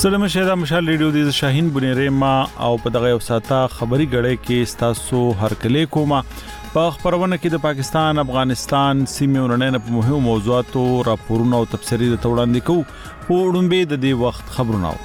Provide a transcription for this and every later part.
سلام شه مشال ریډیو د شاهین بنيره ما او په دغه یو ساته خبري غړې کې ستاسو هرکلی کومه په خبرونه کې د پاکستان افغانستان سیمه ورننه په مهمو موضوعاتو راپورونه او تفسیری د وړاندې کوو په وړاندې د دې وخت خبرونه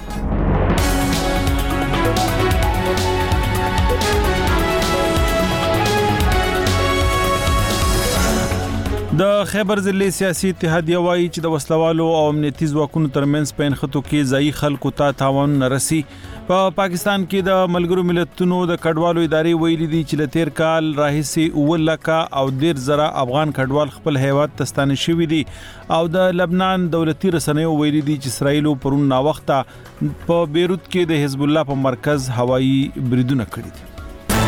د خیبر ضلع سیاسي اتحادیه وایي چې د وسلوالو او امنیتي ځواکونو ترمنځ په انخطو کې ځای خلکو ته تاوان نرسي په پاکستان کې د ملګرو ملتونو د کډوالو ادارې ویلي دي چې د تیر کال راهیسي 1,00,000 او 1,000 افغان کډوال خپل هیواد ته ستانه شوي دي او د لبنان دولتي رسنیو ویلي دي چې اسرائیل پرون نا وخته په بیروت کې د حزب الله په مرکز هوایي بریدونه کړي دي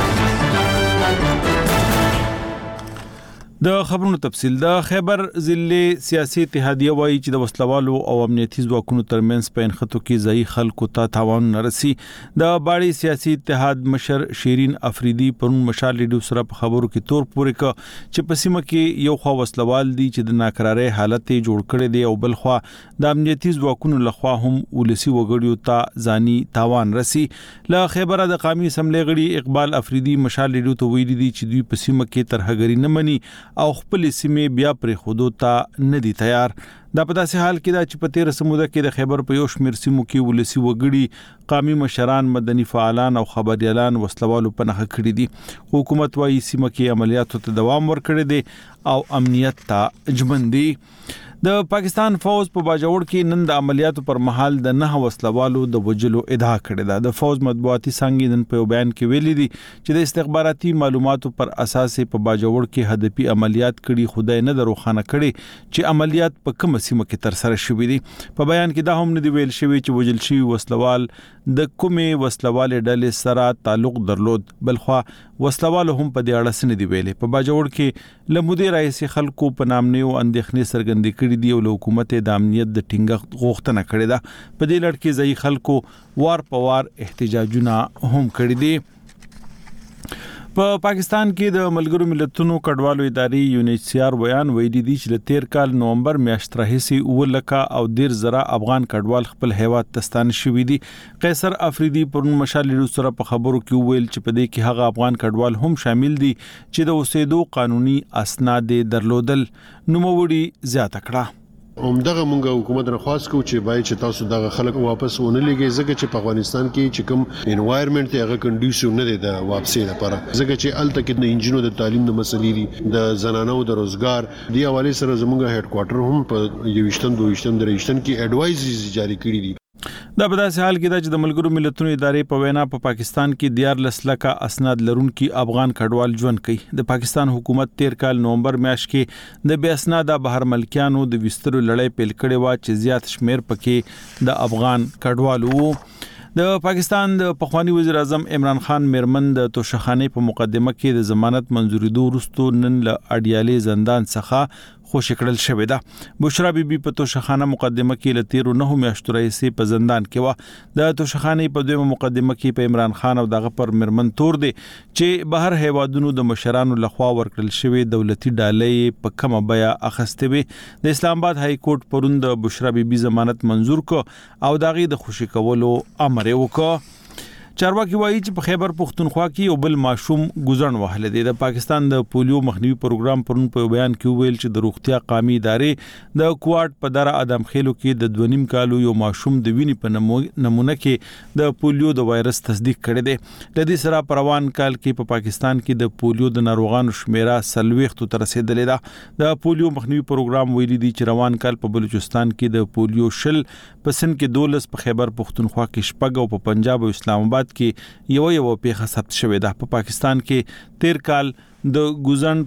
د خبرونو تفصیل د خیبر ضلع سیاسي اتحادیه وایي چې د وسلوالو او امنیتي ځواکونو ترمنځ په انخطو کې ځای خلکو ته تاوان نرسي د باړي سیاسي اتحاد مشر شیرین افریدي پرون مشال ریډیو سره په خبرو کې تور پورې ک چې په سیمه کې یو خو وسلوال دي چې د ناکراري حالت جوړ کړي دي او بل خو د امنیتي ځواکونو لخوا هم ولسی وګړیو ته ځاني تاوان رسي له خیبره د قومي اسمبلی غړي اقبال افریدي مشال ریډیو ته ویلي دي چې دوی په سیمه کې ترهګری نه مني او خپل سیمه بیا پر خودو ته نه دي تیار دا په داسې حال کې دا چې په 13 سموده کې د خیبر په یو شمیر سیمو کې ولسی وګړي قومي مشران مدني فعالان او خبريالان وسلوالو په نخښه کړی دي حکومت وايي سیمه کې عملیاتو ته دوام ورکړي دي او امنیت ته اجمن دي د پاکستان فوج په باجوړ کې نن د عملیاتو پر مهال د 9 وسلوالو د وجلو ادعا کړې ده د فوج مطبوعاتي څنګه نن په بیان کې ویلي دي چې د استخباراتي معلوماتو پر اساس په باجوړ کې هدفي عملیات کړي خدای نه دروخانه کړي چې عملیات په کوم سیمه کې تر سره شوې دي په بیان کې دا هم نه دی ویل شوی چې وجل شوی وسلوال د کومې وسلوال ډلې سره تعلق درلود بلخوا وسلوال هم په دې اړه سن دی ویلې په باجوړ کې لمدیر رئیس خلکو په نام نه او اندېښنې سرګندې کړي دی او حکومت د امنیت د ټینګښت غوښتنه کړې ده په دې لړ کې ځای خلکو وار په وار احتجاجونه هم کړي دي په پاکستان کې د ملګرو ملتونو کډوالو ادارې UNHCR بیان ویلي دي چې د تیر کال نومبر میاشت راهیسي 1,00,000 او 1,000 افغان کډوال خپل هیواد ته ستانه شوي دي قیصر افریدي پرون مشال سره په خبرو کې ویل چې په دې کې هغه افغان کډوال هم شامل دي چې د اوسېدو قانوني اسناد درلودل نوموړي زیاته کړه همدغه مونږه حکومت نه خواست کوو چې باید چې تاسو دغه خلک واپس ونه لګي ځکه چې په افغانستان کې چې کوم انوایرنمنت هغه کنډیشن نه دی د واپسې لپاره ځکه چې الته کې د انجینو د تعلیم د مسلې دي د زنانو د روزګار دی حواله سره زموږه هډ کوارټر هم په 22 کې اډوایزز جاری کړی دي دا په داسې حال کې دا چې د ملګرو ملتونو ادارې په وینا په پاکستان کې 14 لکه اسناد لرونکي افغان کډوال ژوند کوي د پاکستان حکومت 13 کال نومبر میاشت کې د بے اسناده بهر ملکیانو د وسترو لړۍ پیل کړې و چې زیات شمیر پکې د افغان کډوالو د پاکستان د پخوانی وزیر اعظم عمران خان میرمن د توشخانه په مقدمه کې د ضمانت منځوري وروسته نن له اډیالي زندان څخه خوش کړل شوې ده بشرا بیبي په توشخانه مقدمه کې لتیرو 9 میاشتو راهیسې په زندان کې و د توشخانه په دویمه مقدمه کې په عمران خان او دغه پر مرمن تور دي چې بهر هیوادونو د مشرانو لخوا ورکړل شوی دولتي ډالۍ په کومه بیا اخستې وي د اسلام آباد های کورټ پرون د بشرا بیبي ضمانت منزور کو او دغه د خوشی کولو امر وکړ چارواکي وایي چې په خیبر پختونخوا کې یو بل ماشوم گزارن وهله دي د پاکستان د پولیو مخنیوي پروګرام پرون په بیان کې ویل چې د روغتیا قومي ادارې د کوارټ په دره ادم خېلو کې د 2.5 کالو یو ماشوم د وینې په نمونه کې د پولیو د وایرس تصدیق کړی دی د دې سره پروان کال کې په پاکستان کې د پولیو د ناروغانو شمیره 40 تر رسیدلې ده د پولیو مخنیوي پروګرام ویلي دي چې روان کال په بلوچستان کې د پولیو شل په سن کې 12 په خیبر پختونخوا کې شپږ او په پنجاب او اسلام آباد کې یو پیښه ثبت شوې ده په پاکستان کې 13 کال د ګوزن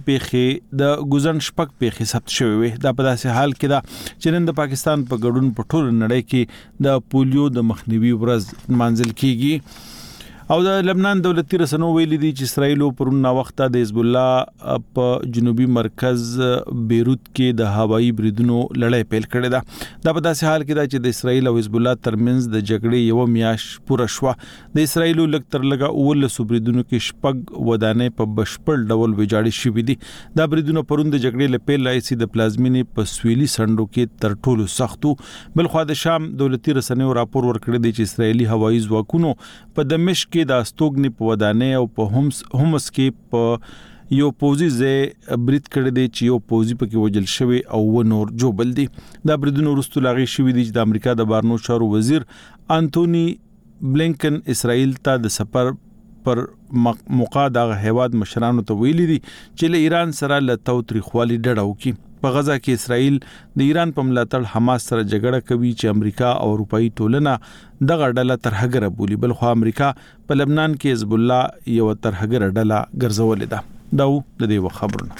شپږ پیښې ثبت شوې وي دا په داسې حال کې ده چې نن د پاکستان په ګډون په ټول نړۍ کې د پولیو د مخنیوي ورځ منځل کیږي او د لبنان دولتي رسنیو ویلي دي چې اسرائیل پرون نا وخته د حزب الله په جنوبي مرکز بیروت کې د هوایي بریدونو لړۍ پیل کړې ده. دا په داسې حال کې ده چې د اسرائیل او حزب الله ترمنځ د جګړې یو میاش پوره شوه. د اسرائیل لږ تر لږه 19 بریدونو کې شپږ ودانۍ په بشپړ ډول ویجاړې شوې دي. دا بریدونه پرون د جګړې له پیل راهیسې د پلازمینې په سویلي سندو کې تر ټولو سختو. بلخوا د شام دولتي رسنیو راپور ورکړی دی چې اسرائیلي هوایي ځواکونو په دمشق کې د استوګنې په ودانۍ او په همس کې په یو پوزي ځای برید کړی دی چې یو پوزي پکې وجل شوی او نور جوبل دي. دا بریدونه وروسته لاغي شوی دي چې د امریکا د بهرنیو چارو وزیر انټونی بلینکن اسرائیل ته د سفر پر موقع د هیواد مشرانو ته ویلي دي چې له ایران سره له تاوتریخوالي ډډه وکړي. په غزا کې اسرائیل د ایران په ملاتړ حماس سره جګړه کوي چې امریکا او اروپאי ټولنه دغه ډله ترهګره بولي. بلخو امریکا په لبنان کې حزب الله یو ترهګره ډله ګرځولې ده. دا د دې خبرونه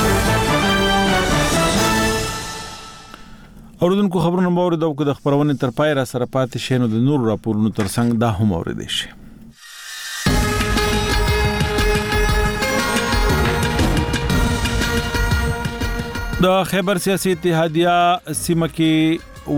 اوردونکو خبرونه باور د خبرونه تر پای را سره پاتې شینو د نور راپورونو ترڅنګ دا هم اوریدئ شي. د خیبر سیاسي اتحادیه سیمه کې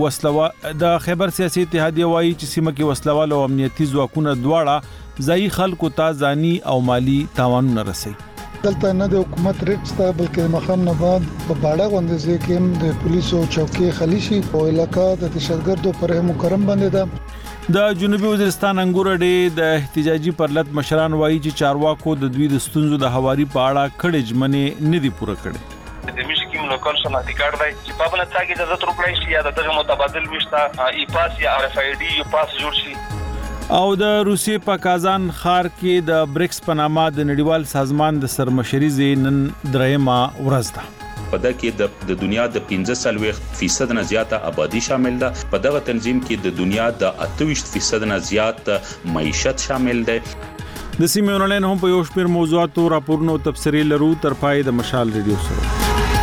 وایي چې سیمه کې وسلوال او امنیتي ځواکونه دواړه ځایي خلکو ته ځاني او مالی تاوانونه رسوي. دلته نه د حکومت ریټ ستا بلکې مخام نه بعد په باړه غونډه ځای کې د پولیسو چوکۍ خلیشي او علاقہ د دهشتګردو پر مکرم باندې ده. د جنوبي وزیرستان انګور اډې د احتجاجي پرلط مشران وایي چې چارواکو د دوی د ستونزو د هواري په اړه کړي ژمنې نه دي پوره کړې. د میشکیم لوکل شناختی کارت دی چې په بل ځای کې اجازه ترکړای شي یا دغه متبادل وشته ای پاس یا ار اف ای ډی یو پاس جوړ شي. او د روسیې په کازان ښار کې د بریکس په نامه د نړیوال سازمان د سرمشري نن درېمه ورځ ده. په دغه کې د دنیا د 15% نه زیاته آبادی شامل ده. په دغه تنظیم کې د دنیا د 28% نه زیات معیشت شامل ده. د سیمې اونلاین هم په یو شمېر موضوعاتو راپورونو تبصرې لرو تر پای د مشال ریډیو سره.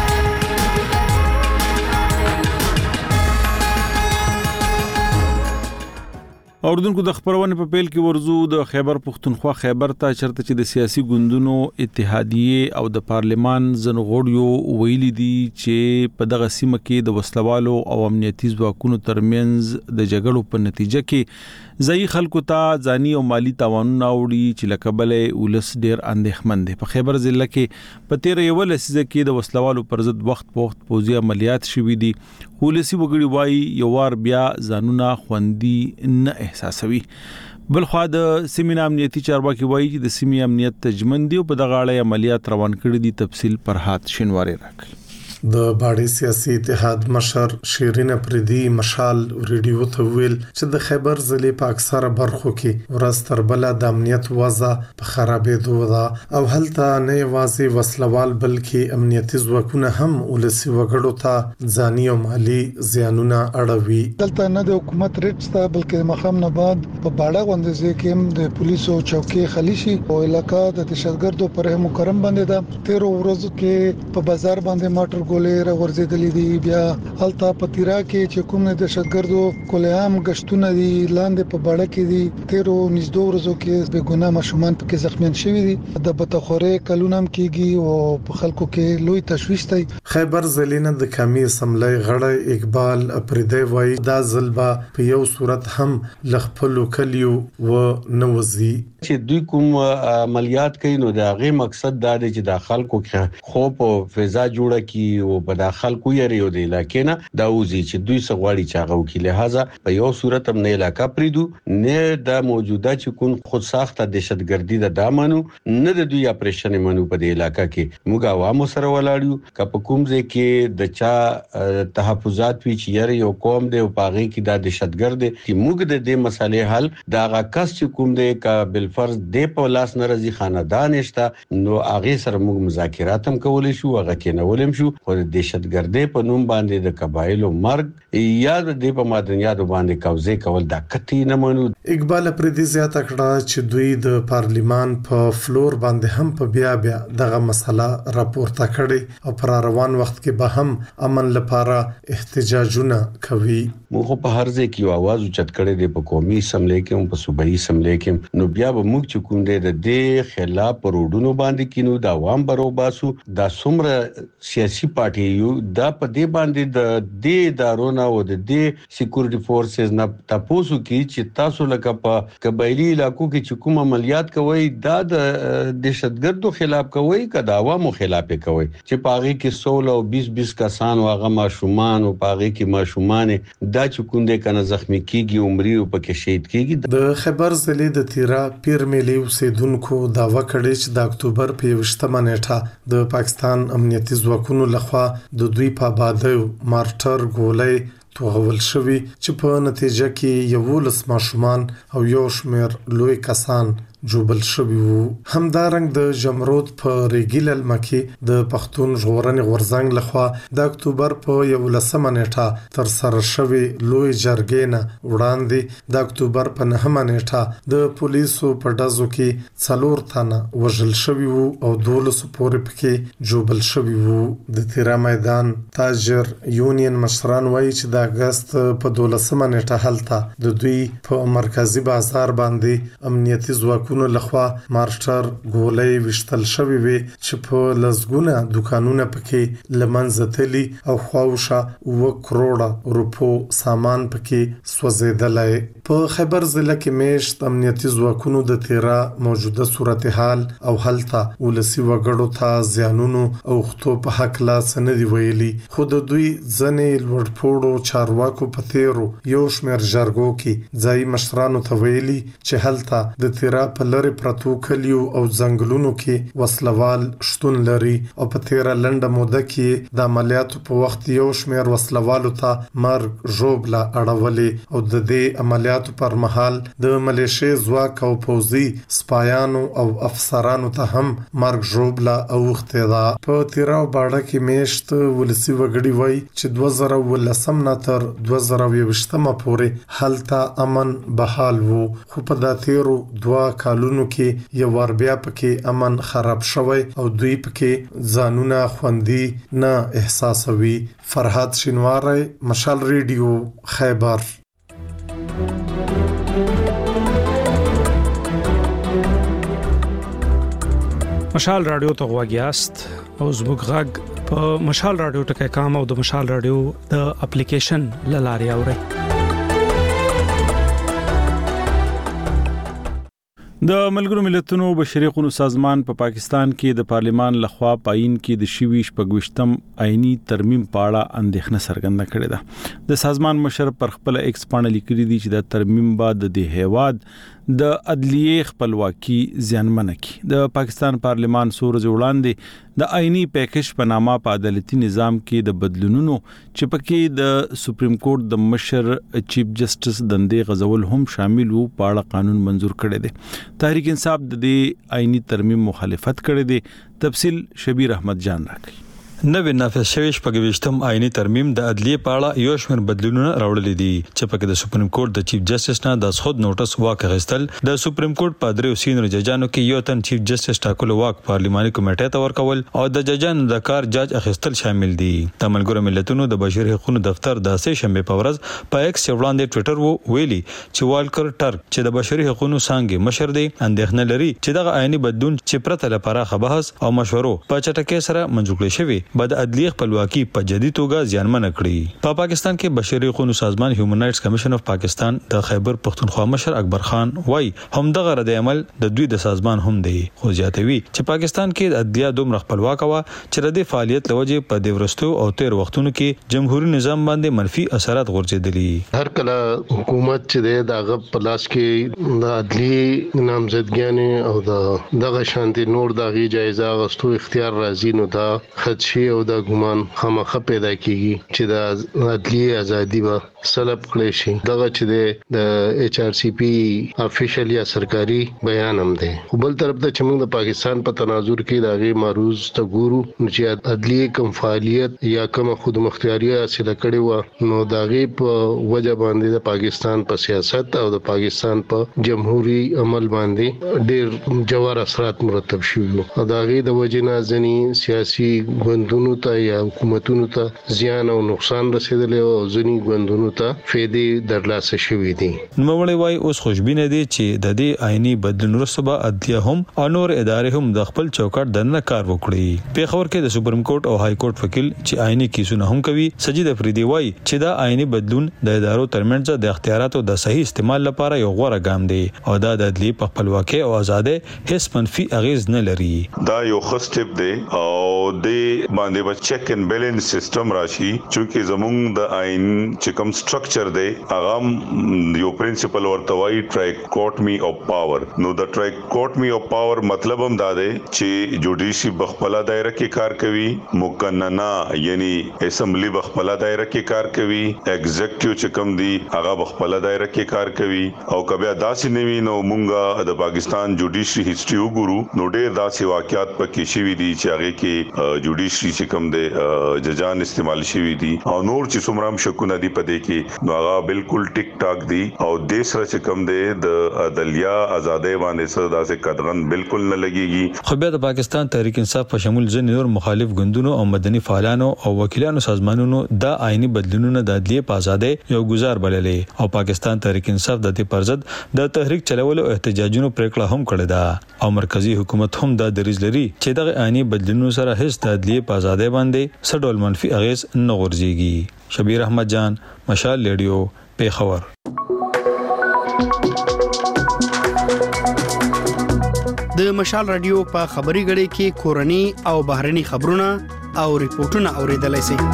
اوردونکو د خبرونه په پیل کې ورزو د خیبر پختونخوا خیبر ته چرته چې د سیاسي ګوندونو اتحادیه او د پارلمان زنغوړیو ویلي دي چې په دغه سیمه کې د وسلوالو او امنیتي ځواکونو ترمنځ د جګړو په نتیجه کې ځای خلکو ته ځاني او مالی تاوانونه وړي چې لکبلې ولس ډیر اندېښمن دي. په خیبر ضلع کې په 13 لسیزه کې د وسلوالو پر ضد وخت په وخت پوځي عملیات شوي دي. ولسی وګړي وایي یو وار بیا ځانونه خوندي نه احساسوي. بلخوا د سیمې امنیتي چارواکي وایي چې د سیمې امنیت تجمن دی او په دغه اړه عملیات روان کړي دي. تفصیل فرحات شینواری راکړي. د باړې سیاسي اتحاد مشر شیرین افریدي مشال ریډیو ته ویل چې د خیبر ضلع په اکثره برخو کې ورځ تر بله د امنیت وضع په خرابېدو ده او هلته نه یوازې وسلوال بلکې امنیتي ځواکونه هم ولسي وګړو ته ځاني او مالی زیانونه اړوي. دلته نه د حکومت ریټ ستا بلکې مخام نه بعد په باړه غونډه ځای کې د پولیسو چوکۍ خلیشي او علاقہ د دهشتګردو پر مکرم باندې ده. 13 ورځو کې په بازار باندې موټر ګولې را ورزيدلې دي. بیا هلته په تیرا کې چې کوم د دهشتګردو کولهام غشتونه دي لاندې په باړه کې دي. 13 نږدې ورځو کې به ګناه مشومان پکې زخمیان شوي دي. د بتخورې کلونم کېږي او په خلکو کې لوی تشويش دی. خیبر ضلع نه د کمی اسمبلی غړی اقبال افریدی وایي دا ځلبا په یو صورت هم لخپلو کلیو و نوځي چې دوی کوم عملیات کوي نو دا غي مقصد دا دی چې د خلکو خوب او فضا جوړه کی او په داخل کو یې ریو دی لکه نه دا وزي چې دوی سغواړي چاغو کې لہذا په یو صورت هم نه علاقہ پریدو نه د موجوده چې کوم خود ساخته دهشتګردي د دامنو نه د دوی اپریشن منو په دې علاقہ کې موږ عوامو سره ولاړو کپ کوم ځای کې د چا تحفظات وی چې یو قوم دی او پاغي کې د دهشتګرد چې موږ د دې مسالې حل دا غاکس چې کوم دی کا بالفرض د په لاس ناراضي خاندان شته نو هغه سره موږ مذاکرات هم کولای شو هغه کې نه ولیم شو خو د دهشتګردۍ په نوم باندې د قبایلو مرګ یا د په مدنیاتو باندې قبضه کول د کتی نه منو. اقبال پردي زیاته کړه چې دوی د پارلیمان په فلور باندې هم په بیا دغه مسله راپورته کړي او پر روان وخت کې به هم امن لپاره احتجاجونه کوي. موږ په هر ځای کې आवाज اوچت کړي د قومي اسمبلی کې او په صوبایي اسمبلی کې نو بیا به موږ چې کوم د دې خلاف پروډونو باندې کینو د عوام برو باسو د څومره سیاسي پارټي یو دا په دې باندې د دې ادارونو او د دې سکیورټي فورسز نه تاسو کې چې تاسو لکه په قبایلی علاقو کې چې کوم عملیات کوي دا د دهشتګردو خلاف کوي کدا عوامو خلاف کوي چې پاغي کې 16 او 20 کسان واغه ماشومان او پاغي کې ماشومان دا چې کوم دې کنه زخمی کیږي عمرې او پکې شهید کیږي. د خیبر ضلع د تیرا پیر ملي اوسیدونکو داوا کړی چې د اکتوبر په 28مه نیټه د پاکستان امنیتي ځواکونو لخوا د دوی په آبادیو مارټر ګولۍ توغول شوی چې په نتیجه کې 11 ماشومان او یو شمېر لوی کسان جوبل شوی وو. همدارنګ د جمرود په ریګیل المکی د پښتون ژغورنې غورځنګ لخوا د اکتوبر په 11مه نیټه تر سره شوی لوی جرګې نه وړاندې د اکتوبر په 9مه نیټه د پولیسو په ډزو کې 4 تنه وژل شوی وو او 12 پورې پکې جوبل شوی وو. د تیرا میدان تاجر یونین مشران وایي چې د اگست په 12مه نیټه هلته د دوی په مرکزی بازار باندې امنیتي ځواکونو لخوا مارټر ګولۍ وشتل شوی وي چې په لزګونه دکانونه پکې لمنځه تلي او خواوشه 1 کروڑ روپو سامان پکې سوځیدلای. په خیبر ضلع کې میشت امنیتي ځواکونو د تیرا موجوده صورتحال او هلته ولسی وګړو ته زیانونو او خطو په حق لا سندي ویلي خو د دوی ځنې لوړپوړو چارواکو په تیرو یو شمېر جرګو کې ځای مشرانو ته ویلي چې هلته د تیرا په لری پرتو کلیو او ځنګلونو کې وسلوال شتون لري او په تیرا لنډه موده کې د عملیاتو په وخت یو شمېر وسلوالو ته مرګ ژوبله اړولې او د دې عملیاتو پر مهال د ملیشي ځواک او پوځي سپایانو او افسرانو ته هم مرګ ژوبله اوخته ده. په تیرا او باړه کې میشت ولسی وګړي وای چې 2019 نه تر 2020مه پورې هلته امن بحال وو خو په د تیرو 2 کالونو کې یو ور بیا پکې امن خراب شوی او دوی پکې ځانونه خوندي نه احساسوي. فرحات شینواری، مشال ریډیو، خیبر. مشال رادیو ته غواګیاست او زموږ غږ په مشال رادیو ټکای کام او د مشال رادیو د اپلیکیشن لاري اوري. د ملګرو ملتونو بشري حقوقو سازمان په پاکستان کې د پارلیمان لخوا پاین کې د شوي شپږوشتم آئینی ترمیم په اړه اندېښنه څرګنده کړې ده. د سازمان مشر پر خپل ایکس باندې لیکلي دي چې د ترمیم بعد د هیواد د عدلیه خپلواکي زیانمنه کی. د پاکستان پارلیمان سورز وړاندې د آئینی پیکج په نامه په عدالتي نظام کې د بدلونونو چې پکې د سپریم کورټ د مشر چیف جسټس دندې غزول هم شامل وو په اړه قانون منزور کړی دی. تحریک انصاف د دې آئینی ترمیم مخالفت کړی دی. تفصیل شبیر احمد جان راکړي. نوې نافذ شوی شپږویشتم آئینی ترمیم د عدلیه په اړه یو شمېر بدلونونه راوړل دي چې پکې د سپریم کورټ د چیف جسټس نه د خود نوټس واخیستل، د سپریم کورټ په درو سینیور ججانو کې یو تن چیف جسټس ټاکلو واک پارلیماني کمیټې ته ورکول او د ججانو د کار جج اخیستل شامل دي. د ملګرو ملتونو د بشري حقوقو دفتر د سه شنبه په ورځ په ایکس وړاندې ټوئیټر ویلي چې والکر ټرک چې د بشري حقوقو څنګه مشر دی اندېښنه لري چې دغه آئینی بدلون چې پرته لپاره خبرس او مشورو په چټکۍ سره منځ کړی شوی بعد عدلیه خپلواکي په جدي توګه زیانمن کړی. په پاکستان کې بشري حقوقو سازمان هیومن رائټس کمیشن اف پاکستان د خیبر پختونخوا مشر اکبر خان وای هم دغه رد عمل د دوی د سازمان هم دی خو زیاتوي چې پاکستان کې د عدلیه دومره خپلواک و چې د فعالیت لوجه په دیورستو او تیر وختونو کې جمهوریت نظام باندې منفي اثرات غورځېدلي. هر کله حکومت چې دغه پلاس کې د عدلیه نامزدګیانه او دغه شانتي نور دغه جایزه غوښتو اختیار راځي نو دا خدشي او د ګمان خامخه پیدا کیږي چې د عدلیه ازادي به سلب کړي شي. دغه چې د ایچ آر سی پی افیشل یا سرکاري بیان هم دی. بل طرف ته چې موږ د پاکستان په تناظر کې دغه معروض ته ګورو چې عدلیه کوم فعالیت یا کوم خود مختاري حاصل کړي و نو دغه په وجه باندې د پاکستان په سیاست او د پاکستان په جمهوریت عمل باندې ډېر جوار اثرات مرتب شوي او دغه د وجه نه ځنی سیاسي ګوند ګوندونو ته یا حکومتونو ته زیان او نقصان رسیدلی او ځینې ګوندونو ته فائدې درلاسه شوې دي. نوموړی وايي اوس خوشبینه دي چې د دې آئینی بدلون وروسته به عدلیه هم او نور ادارې هم د خپل چوکاټ دننه کار وکړي. پیښور کې د سپریم کورټ او های کورټ وکیل چې آئینی کیسونه هم کوي سجید افریدي وايي چې دا آئینی بدلون د ادارو ترمنځ د اختیاراتو د صحیح استعمال لپاره یو غوره ګام دی او دا د عدلیه په خپلواکۍ او ازادۍ هیڅ منفي اغیز نه لري. دا یو خستپ دی او د باندې به چیک اینڈ بیلنس سیستم راشي چې زموږ د آئین چې کوم سټرکچر دی هغه یو پرنسپل ورته وایي ټرایکوټمی اف پاور. نو د ټرایکوټمی اف پاور مطلب هم دا دی چې جوډیشي بخپله دایره کې کار کوي، مقننه یعنی اسمبلی بخپله دایره کې کار کوي، ایگزیکټیو چې کوم دی هغه بخپله دایره کې کار کوي. او کبه داسې نوي نو مونږه د پاکستان جوډیشي هیستوري وګورو نو ډېر داسې واقعیات پکې شوي دي چې هغه کې جوډیشي چې کوم دی ججان استعمال شوي دي او نور چې څومره هم شکونه دي پدې کې نو هغه بالکل ټیک ټاک دي او د سره چې کوم دی د عدالیا ازادۍ باندې سره داسې قدغن بالکل نه لګيږي. خو بیا د پاکستان تحریک انصاف په شمول ځینې نور مخالف ګوندونو او مدني فعالانو او وکیلانو سازمانونو د آئینی بدلونونو د عدلیه په ازادۍ یو گزار بللې او پاکستان تحریک انصاف د دې پرځد د تحریک چلولو احتجاجونو پریکړه هم کړې ده او مرکزی حکومت هم دا دریځ لري چې دغه آئینی بدلونونو سره هیڅ د عدلیه په ازادۍ باندې څه ډول منفي اغیز نه غورځيږي. شبیر احمد جان، مشال ریډیو، پیښور. د مشال رادیو په خبري غړي کې کورني او بهرني خبرونه او ریپورتونه اوریدلای شئ.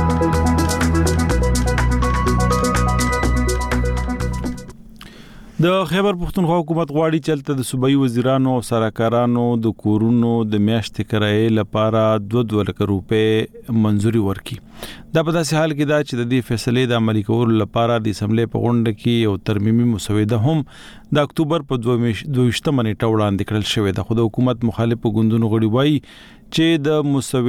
د خیبر پختونخوا حکومت غواړي چې د صوبایي وزیرانو او سرکارانو د کورونو د میاشتې کرایې لپاره 2 لک روپے منزوري ورکړي. دا په داسې حال کې دا چې د دې فیصلې د عملي کولو لپاره د اسمبلی په غونډه کې یو ترمیمي مسوده هم د اکتوبر په 22 نیټه وړاندې کړل شوې ده. خو د حکومت مخالف ګوندونو غړي وایي چې د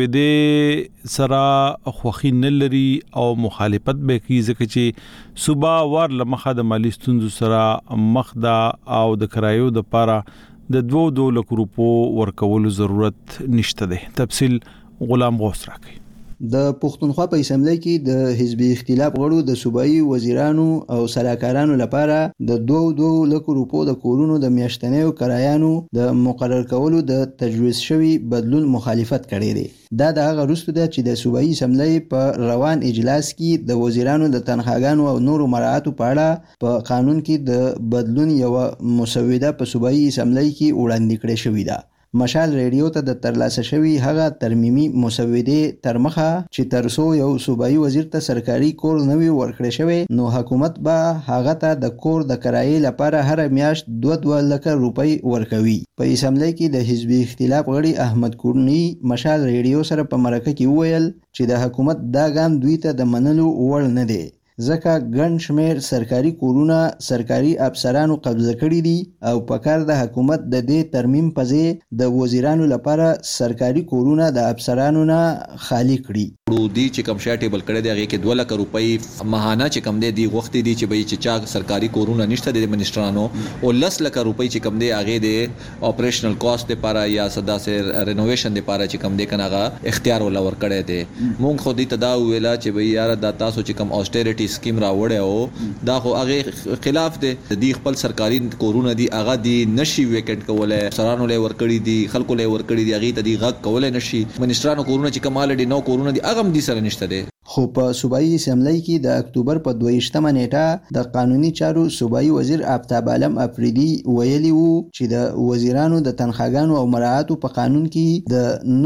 مسودې سره خوخي نه لري او مخالفت به کوي ځکه چې صوبا وار لمخه د مالی ستونزو سره مخ ده او د کرایو د لپاره د 2 لک روپو ورکولو ضرورت نشته ده. تفصیل غلام غوث راکړي. د پښتونخوا په اسمبلی کې د حزبي اختلاف غړو د صوبایي وزیرانو او سلاکارانو لپاره د 2 لک روپو د کورونو د میاشتنیو کرایانو د مقرر کولو د تجویز شوی بدلون مخالفت کړی دی. دا د هغه وروسته ده چې د صوبایي اسمبلی په روان اجلاس کې د وزیرانو د تنخواګانو او نورو مراعاتو په اړه په قانون کې د بدلون یو مسوده په صوبایي اسمبلی کې وړاندې کړې شوې ده. مشال ریډیو ته د ترلاسه شوی هغه ترمیمي مسوده تر مخه چې ترسو یو صوبایي وزیر ته سرکاري کور نوی ورکړی شوی نو حکومت به هغه ته د کور د کرایې لپاره هر میاشت 2 لک روپۍ ورکوي. په اسمبلی کې د حزبي اختلاف غړي احمد کورنی مشال ریډیو سره په مرکه کې وویل چې د حکومت دا ګام دوی ته د منلو وړ نه دی ځکه ګڼ شمېر سرکاري کورونه سرکاري افسرانو قبضه کړي دي او په کار د حکومت د دې ترمیم په ځای د وزیرانو لپاره سرکاري کورونه د افسرانو نه خالی کړي. دی چې کوم شای ټیبل کړی دی هغه کې 2 لک روپۍ ماهانه چې کوم دی وخت دی چې به چې چا سرکاري کورونه نشته د منسټرانو او 10 لک روپۍ چې کوم دی هغه د اپریشنل کاست لپاره یا صدا سره رینوویشن لپاره چې کوم دی کناغه اختیار ول ور کړی دی. مونږ خو دې تدا ویلا چې به یار د تاسو چې کوم اوسټریټي سکیم راوړی او دا خو هغه خلاف دی. د خپل سرکاري کورونه دی هغه دی نشي ویکټ کولای سرانو له ور کړی دی خلکو له ور کړی دی هغه ته دی غږ کولای نشي منسټرانو کورونه چې کمال دي نو کورونه دی هغه هم دي سره نشته دی. خو په صوبایي اسمبلی کې د اکتوبر په 22 نیټه د قانوني چارو صوبایي وزیر آفتاب عالم افریدي ویلي وو چې د وزیرانو د تنخواګانو او مراعاتو په قانون کې د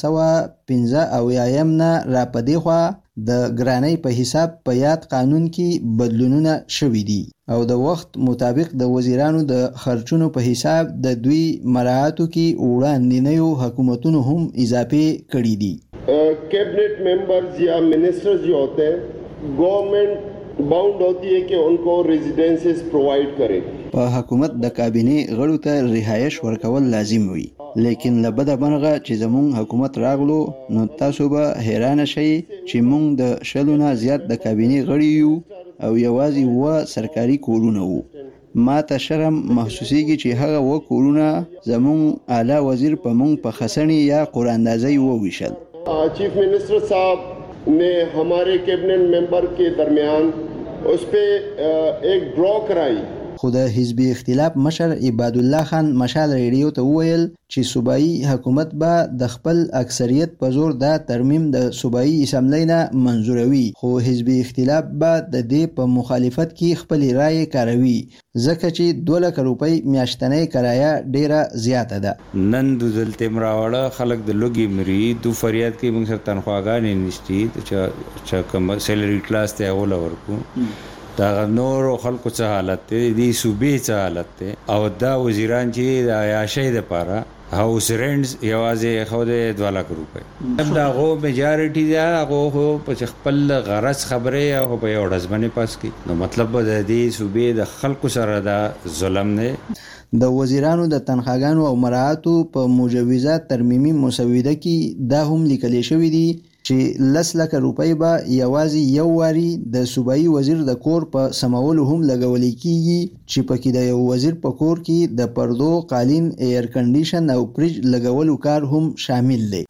1915 نه را پدې خوا د ګرانۍ په حساب په یاد قانون کې بدلونونه شوي دي او د وخت مطابق د وزیرانو د خرچونو په حساب د دوی مراعاتو کې وړاندینیو حکومتونو هم اضافه کړي دي. Cabinet members या मिनिस्टर्स जो होते हैं गवर्नमेंट बाउंड होती है कि उनको रेजिडेंसेस प्रोवाइड करे. په حکومت د کابینه غړو ته رهایش ورکول لازم وي لیکن لبد بنغه چې زمون حکومت راغلو نو تاسو به حیران شئ چې مونږ د شلونه زیات د کابینه غړي یو او یوازې و سرکاري کورونه وو. ما ته شرم محسوسیږي چې هغه و کورونه زمون اعلی وزیر په مونږ په خسنی یا قراندازي وویشل चीफ मिनिस्टर साहब ने हमारे कैबिनेट मेंबर के दरमियान उस पर एक ड्रॉ कराई. خو د حزبي اختلاف مشر عباد الله خان مشال ریډیو ته وویل چې صوبایي حکومت به د خپل اکثریت په زور دا ترمیم د صوبایي اسمبلی نه منزوروي، خو حزبي اختلاف به د دې په مخالفت کې خپل رائے کاروي ځکه چې 2 لک روپۍ میاشتنۍ کرایه ډیره زیاته ده. نن د دلته مراوړه خلک د لوګي مري دو فریاد کې موږ سره تنخواګانې نشتی چې کوم سیلری کلاس ته اول ورکو دا نور خلکو څه حالت دی صوبې څه حالت دی او دا وزیران چې د عیاشۍ لپاره هاوس رینټس یوازې خو د 2 لک روپۍ دا غو میجارټي دی هغه په خپل غرض خبره او په یو ډزمنه پاس کی نو مطلب د دې صوبې د خلکو سره دا ظلم نه. د وزیرانو د تنخواګانو او مراعاتو په مجوزه ترمیمي مسوده کې دا هم لیکل شوی دی چې 10 لک روپۍ به یوازې یو واری د صوبایي وزیر د کور په سمولو هم لګول کیږي چې پکې د یو وزیر په کور کې د پردو، قالین، ایر کنډیشن او فریج لګولو کار هم شامل دی.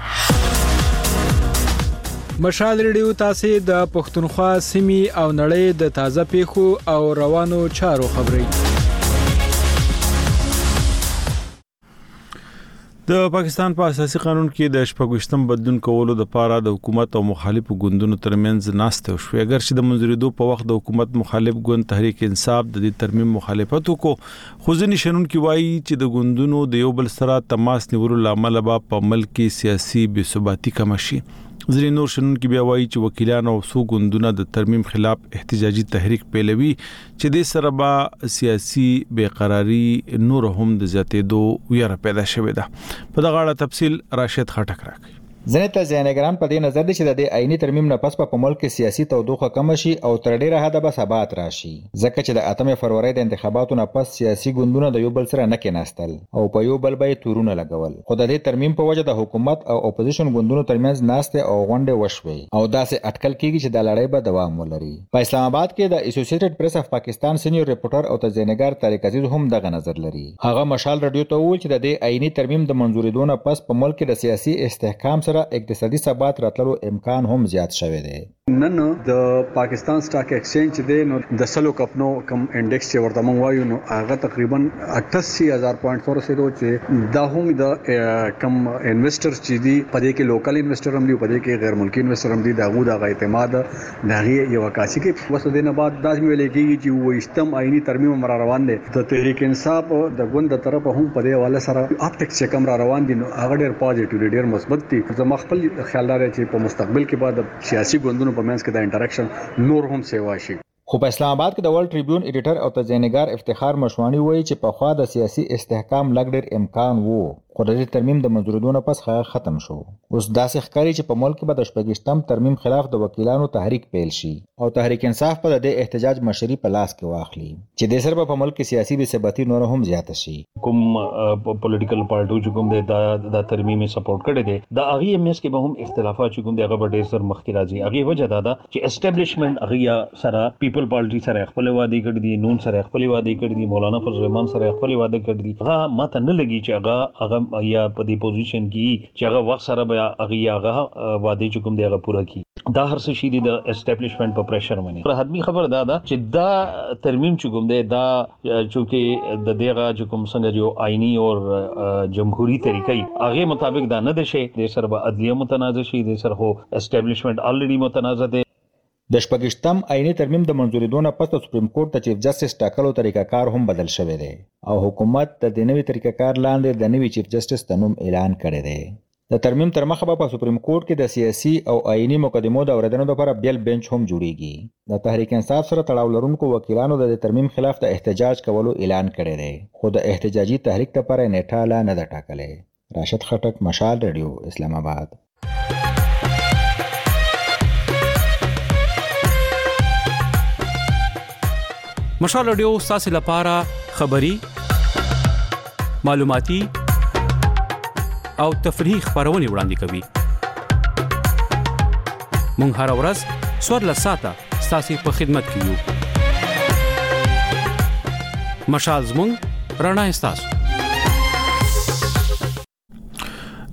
مشال ریډیو تاسو د پښتونخوا سیمې او نړۍ د تازه پیښو او روانو چارو خبري. د پاکستان په اساسي قانون کې د شپږشتم بدلون کولو د لپاره د حکومت او مخالفو ګوندونو ترمنځ ناسته شوې، اگر چې د منځورېدو په وخت د حکومت مخالف ګوند تحریک انصاف د دې ترمیم مخالفت وکړو، خو ځینې شنونکي وایي چې د ګوندونو د یو بل سره تماس نیولو لامل به په ملک کې سیاسي بې ثباتي کم شي. ځینې نور شنونکي بیا وایي چې وکیلان او څو ګوندونه د ترمیم خلاف احتجاجي تحریک پیلوي چې د سره به سیاسي بیقراری نور هم د زیاتېدو ویره پیدا شوې ده. په دغه اړه تفصیل راشد خټک راکړي. ځنې تزیانګران په دې نظر دي چې د دې آئینی ترمیم نه پس په ملک کې سیاسي تودوخه کم شي او تر ډیره حده به ثبات راشي، ځکه چې د 8 فروری د انتخاباتو نه پس سیاسي ګوندونه د یو بل سره نه کېناستل او په یو بل به تورونه لګول، خو د دې ترمیم په وجه د حکومت او اپوزیشن ګوندونو ترمنځ ناسته او غونډه وشوي او داسې اټکل کیږي چې د لړۍ به دوام ولري. په اسلام آباد کې د اسوسییټډ پریس اف پاکستان سینیور ریپورټر او تزیانګر طارق عزیز هم دغه نظر لري. هغه مشال رادیو ته وویل چې د دې آئینی ترمیم د منځورېدو نه پس په ملک کې د سیاسي استحکام سره اقتصادي ثبات راتلو امکان هم زیات شوی دی. نن د پاکستان سٹاک ایکسچینج دی نو د سلو کپنو کم انډیکس چې ورته مونږ وایو نو هغه تقریبا 88000 پوینټ ورسېدو چې دا هم د کم انویسټرز چې دی په دې کې لوکل انویسټر هم دی په دې کې غیر ملکی انویسټر هم دی دا غو د اعتماد دغه یو کاسي کې وسو دینه بعد داسې ویل کېږي چې وېشتم آئینی ترمیم مر روان دي د تحریک انصاف د ګوند طرف هم په دې حواله سره اپټیکس چې کم را روان دي نو هغه ډېر پوزټیو ډېر مثبت دي. زما خپل خیال لري چې په مستقبل کې بعد سیاسي ګوندونو په منځ کې د انټریکشن نور هم سیوا شي. خو په اسلام آباد کې د ورلد ټریبیون ایډیټر او تزیانګر افتخار مشوانی وایي چې په خوا د سیاسي استحکام لګ ډېر امکان وو، خو د ترمیم د منځورېدو نه پس ختم شو. اوس داسې ښکاري چې په ملک کې به د شپږشتم ترمیم خلاف د وکیلانو تحریک پیل شي او تحریک انصاف په د احتجاج مشري په لاس کې واخلي چې د سر په ملک کې سیاسي بې ثباتي نور هم زیاته شي. کوم پولیټیکل پارټي چې کوم د ترمیم سپورټ کړي دي د هغه مېس کې به هم اختلافات چې کوم دغه ډېر سر مخکې راځي. هغه وجه دا ده چې اسټابلیشمنت هغه سره پیپل پارټي سره خپل وعده کړی دي، نون سره خپل وعده کړی دي، مولانا فضل الرحمن سره خپل وعده کړی دي. هغه ماته نه لګي چې هغه یا په دې پوزیشن کې چې هغه وخت سره به هغه وعده چې کوم دی هغه پوره کړي. دا هر څه شي د اسټابلیشمنت په پریشر باندې پر حتمی خبر ده چې دا ترمیم چې کوم دی دا چې د دغه چې کوم څنګه جو آئینی او جمهوریت طریقې هغه مطابق دا نه ده شي د سر به عدلیه متنازع شي، د سر خو اسټابلیشمنت الریډي متنازع ده. د شپږشتم آئینی ترمیم د منځورېدو نه پس د سپریم کورټ ته چیف جسټس ټاکلو طریقه کار هم بدل شوی دی او حکومت د دې نوي طریقه کار لاندې د نوي چیف جسټس د نوم اعلان کړی دی. د ترمیم تر مخه په سپریم کورټ کې د سیاسي او آئینی مقدمو د اوریدنو لپاره بیل بنچ هم جوړیږي. د تحریک انصاف سره تړاو لرونکو وکیلانو د ترمیم خلاف د احتجاج کولو اعلان کړی دی، خو د احتجاجي تحریک لپاره نیټه لا نه ده ټاکلې. راشد خټک، مشال ریډیو، اسلام آباد. مشال ریډیو ستاسو لپاره خبری، معلوماتي او تفریحي خبرونه وړاندې کوي. مونږ هر ورځ 14 ساعته ستاسو په خدمت کې یو. مشال زموږ رڼا ستاسو.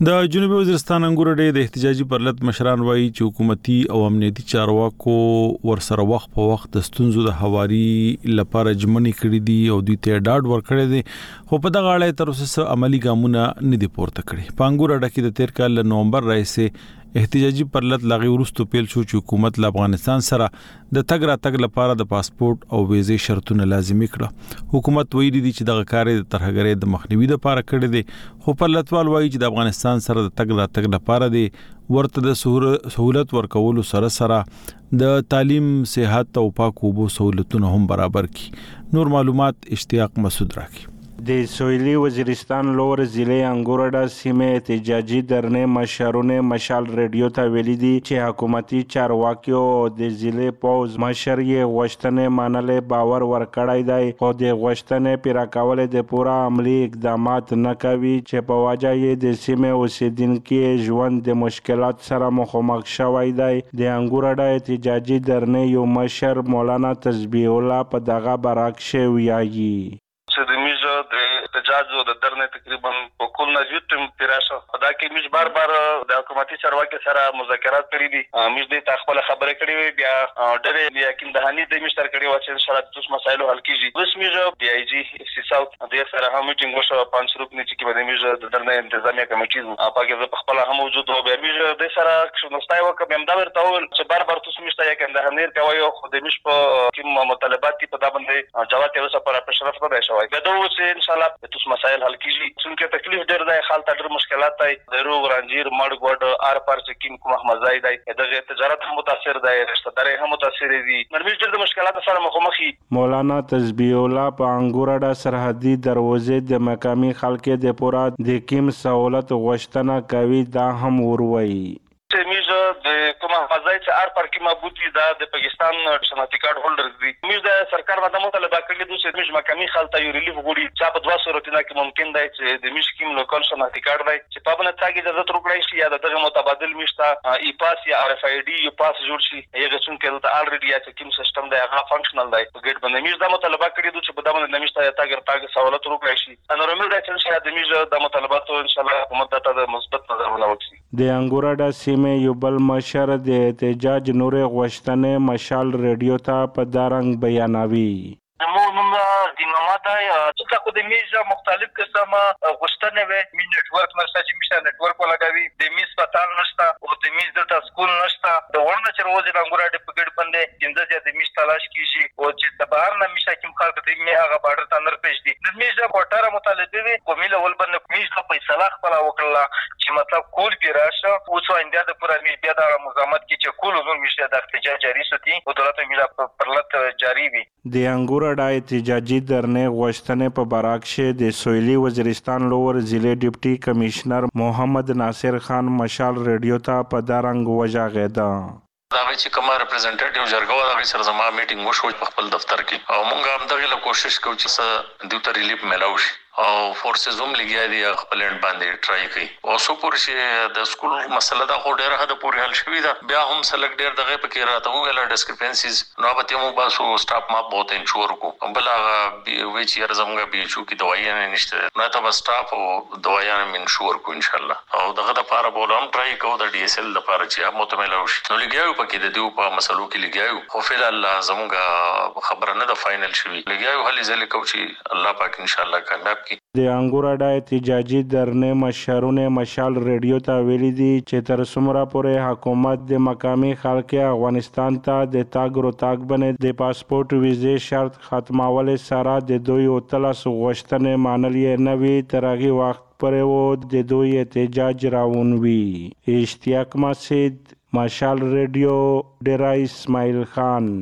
د جنوبي وزیرستان انګور ډې د احتجاجي پرلط مشران وایي چې حکومتي او امنیتي چارواکو ورسره وخت په وخت د ستونزو د حواري لپاره جمعنی کړې دي او دوی ته ډاډ ورکړی دی، خو په دغه اړه تر اوسه عملی ګامونه نه دي پورته کړي. په انګور ډکې د تیر کال نومبر راځي احتجاجي پرلط لاغي ورستو پیل شو چې حکومت له افغانستان سره د تګ راتګ لپاره د پاسپورت او ویزې شرطونه لازمي کړه. حکومت ویلي دی چې دغه کار د ترهګرۍ د مخنیوي لپاره کړی دی، خو پرلطوال وایي چې د افغانستان سره د تګ راتګ لپاره دی ورته د سہولت ورکولو سره د تعلیم، صحت او پاکو اوبو سہولتونه هم برابر کړي. نور معلومات اشتیاق مسعود راکړي. د سویلی وزیرستان لور ضلع انګورډا سیمه احتجاجي درنې مشرونه مشال ریډیو ته ویلي دي چې حکومتي چارواکیو د ضلع پوز مشر یې غوښتنې منلې باور ورکړای دی، خو د غوښتنې پیرا کول د پورا عملی اقدامات نه کوي چې په وجه یې د سیمه اوسیدونکو ژوند د مشکلات سره مخامخ شوی دی. د انګورډا احتجاجي درنې یو مشر مولانا تسبیح الله په دغه برعکس ویایي چې د میزه د احتجاج او د درنې تقریبا په کل نجوت پیراشه دا کې میز بار د حکومتي چارواکي سره مذاکرات کړي دي. میز د خپل خبرې کړي وي، بیا ډېر یقین دهاني د مشتر کړي و چې ان شاء الله تاسو مسایل حل کیږي. اوس میز بي اي جي اکسیساو د سره هم میټینګ وشو 5 روپنی چې کې د میز د درنې انتظامیه کمیټې پاکه په خپل هم موجود و. بیا میز د سره شنوستای وکم هم دا ورته ول چې بار تاسو میشته یقین دهاني کوي او خو د میش په کوم مطالبات په دا باندې جواب یې وسه پر پرشرف نه شوی. دا چې ان شاء الله تاسو مسایل حل کیږي. څنګه تکلیف ډېر دی، حالت ډېر مشکلات دی، د روغ رنجیر مړ ګډ ار پر چې کوم محمد زاید دی، دغه تجارت هم متاثر دی، رشتہ داري هم متاثر دي. نرمي ډېر د مشکلات سره مخامخ. مولانا تسبیح الله په انګورډا سرحدي دروازې د مقامي خلکو د پورا د کیم سہولت غوښتنه کوي، دا هم وروي. میزه د کوم محفظه چې ار پر کې موجود دي د پاکستان شناختی کارت هولډر دي. میزه د سرکار باندې مطالبه کړې دوی چې میزه مقامي خلک یو ریلیف غوړي چې په 200 روتینه کې ممکن دی چې د میزه کې لوکل شناختی کارت دی چې په باندې تاګه اجازه ورکړي شي یا دغه متبادل میشته ای پاس یا ار اف ای ډي یو پاس جوړ شي. یغه څنګه ته الریډي یا چې کوم سیستم دی هغه فنکشنل دی په ګټ باندې میزه د مطالبه کړې دوی چې په باندې نمیشته تاګه سہولت ورکړي شي. انا رومل د چې د میزه د مطالبات ان شاء الله حکومت ته د مثبت نظرونه وکړي. د انګورډا سیمه یو بل مشر د احتجاج نور غوښتنې مشال ریډیو ته په دارنګ بیانوي. نوم د محمد چې کو د میز مختلف قسمه غوښتنې وي، می نتورک نشته چې میشه نتورک ولګوي، د میز پتال نشته او د میز د سکول نشته. د ورنه چې روز د انګورډا په ګډ باندې څنګه چې د میز تلاش کیږي او چې د بهر نه میشه کوم خلک د می هغه باډر ته نر پېښ دي. د میز کوټاره مطالبه وي کومې لول باندې میز په فیصله خپل وکړه چې مطلب کول پیراشه او څو انده د پورا میز بیا د مزامت کې چې کول زون میشه د احتجاج جاری ساتي او دولت میلا پرلط جاری وي. د انګورډا احتجاجي درنې غوښتنې په برعکس د سویلی وزیرستان لور ضلع ډیپټي کمشنر محمد ناصر خان مشال ریډیو ته په دارنګ وژاغېده. دا چې کومه ریپرزنټیټیو جرګه دا سره زما میټینګ وشو په خپل دفتر کې او مونږ هم دغه کوشش کوو چې دوی ته ریلیف ملاو شي او فورسز هم لګیا دي خپل اند باندې ټرای کوي. او سو پور چې د سکول مسله دا خو ډیره حد پورې حل شوې ده، بیا هم سلک ډیر دغه پکې راته ویل ډیسکریپنسیز نو به تمو باسو سټاپ ما بہت انشور کو بل هغه وی چې زموږ بي چو کې دوايان نشته نو ته بس سټاپ او دوايان انشور کو ان شاء الله او دغه د لپاره بولم ټرای کوو د ډي اس ال لپاره چې متمل شي. نو لګیاو پکې د دیو په مسلو کې لګیاو خو فعل الله زموږ خبره نه د فائنل شوی لګیاو هلي ځل کو چې الله پاک ان شاء الله کامیاب کی. د انګورډا احتجاجي درنې مشرونه مشال ریډیو ته ویلي دي چې تر څومره پورې حکومت د مقامي خلکو افغانستان ته د تاګ راتګ باندې د پاسپورت ویزې شرط ختمول سره د دوی او تلس غوښتنې منل یې نه وي تر هغه وخت پورې و د دوی احتجاج راونوي. اشتیاق مسعود مشال ریډیو ډیرا اسماعیل خان.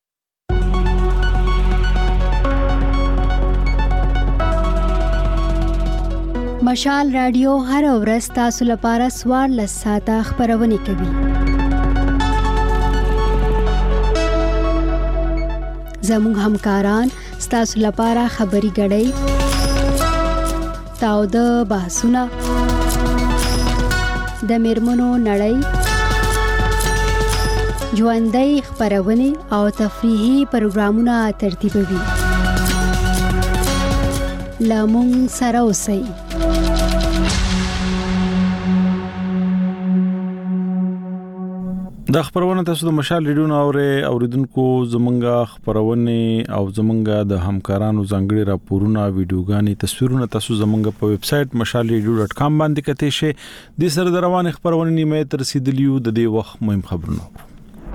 مشال رادیو هر ورځ تاسو لپاره 14 ساعته خبرونه کوي. زموږ همکاران تاسو لپاره خبري غړي تاو د بحثونه د میرمنو نړۍ ژوندۍ خبرونه او تفریحي پروګرامونه ترتیبوي. لامون سره اوسئ. د خبرونه تاسو د مشال ریډیو نو اوریدونکو زمونږه خبرونه او زمونږه د همکارانو ځانګړي راپورونه ویډیوګانې تصویرونه تاسو زمونږه په ویب سټ mashalradio.com باندې کته شي د سر روانه خبرونه نیمه تر رسیدلیو د دې وخت مهم خبرونه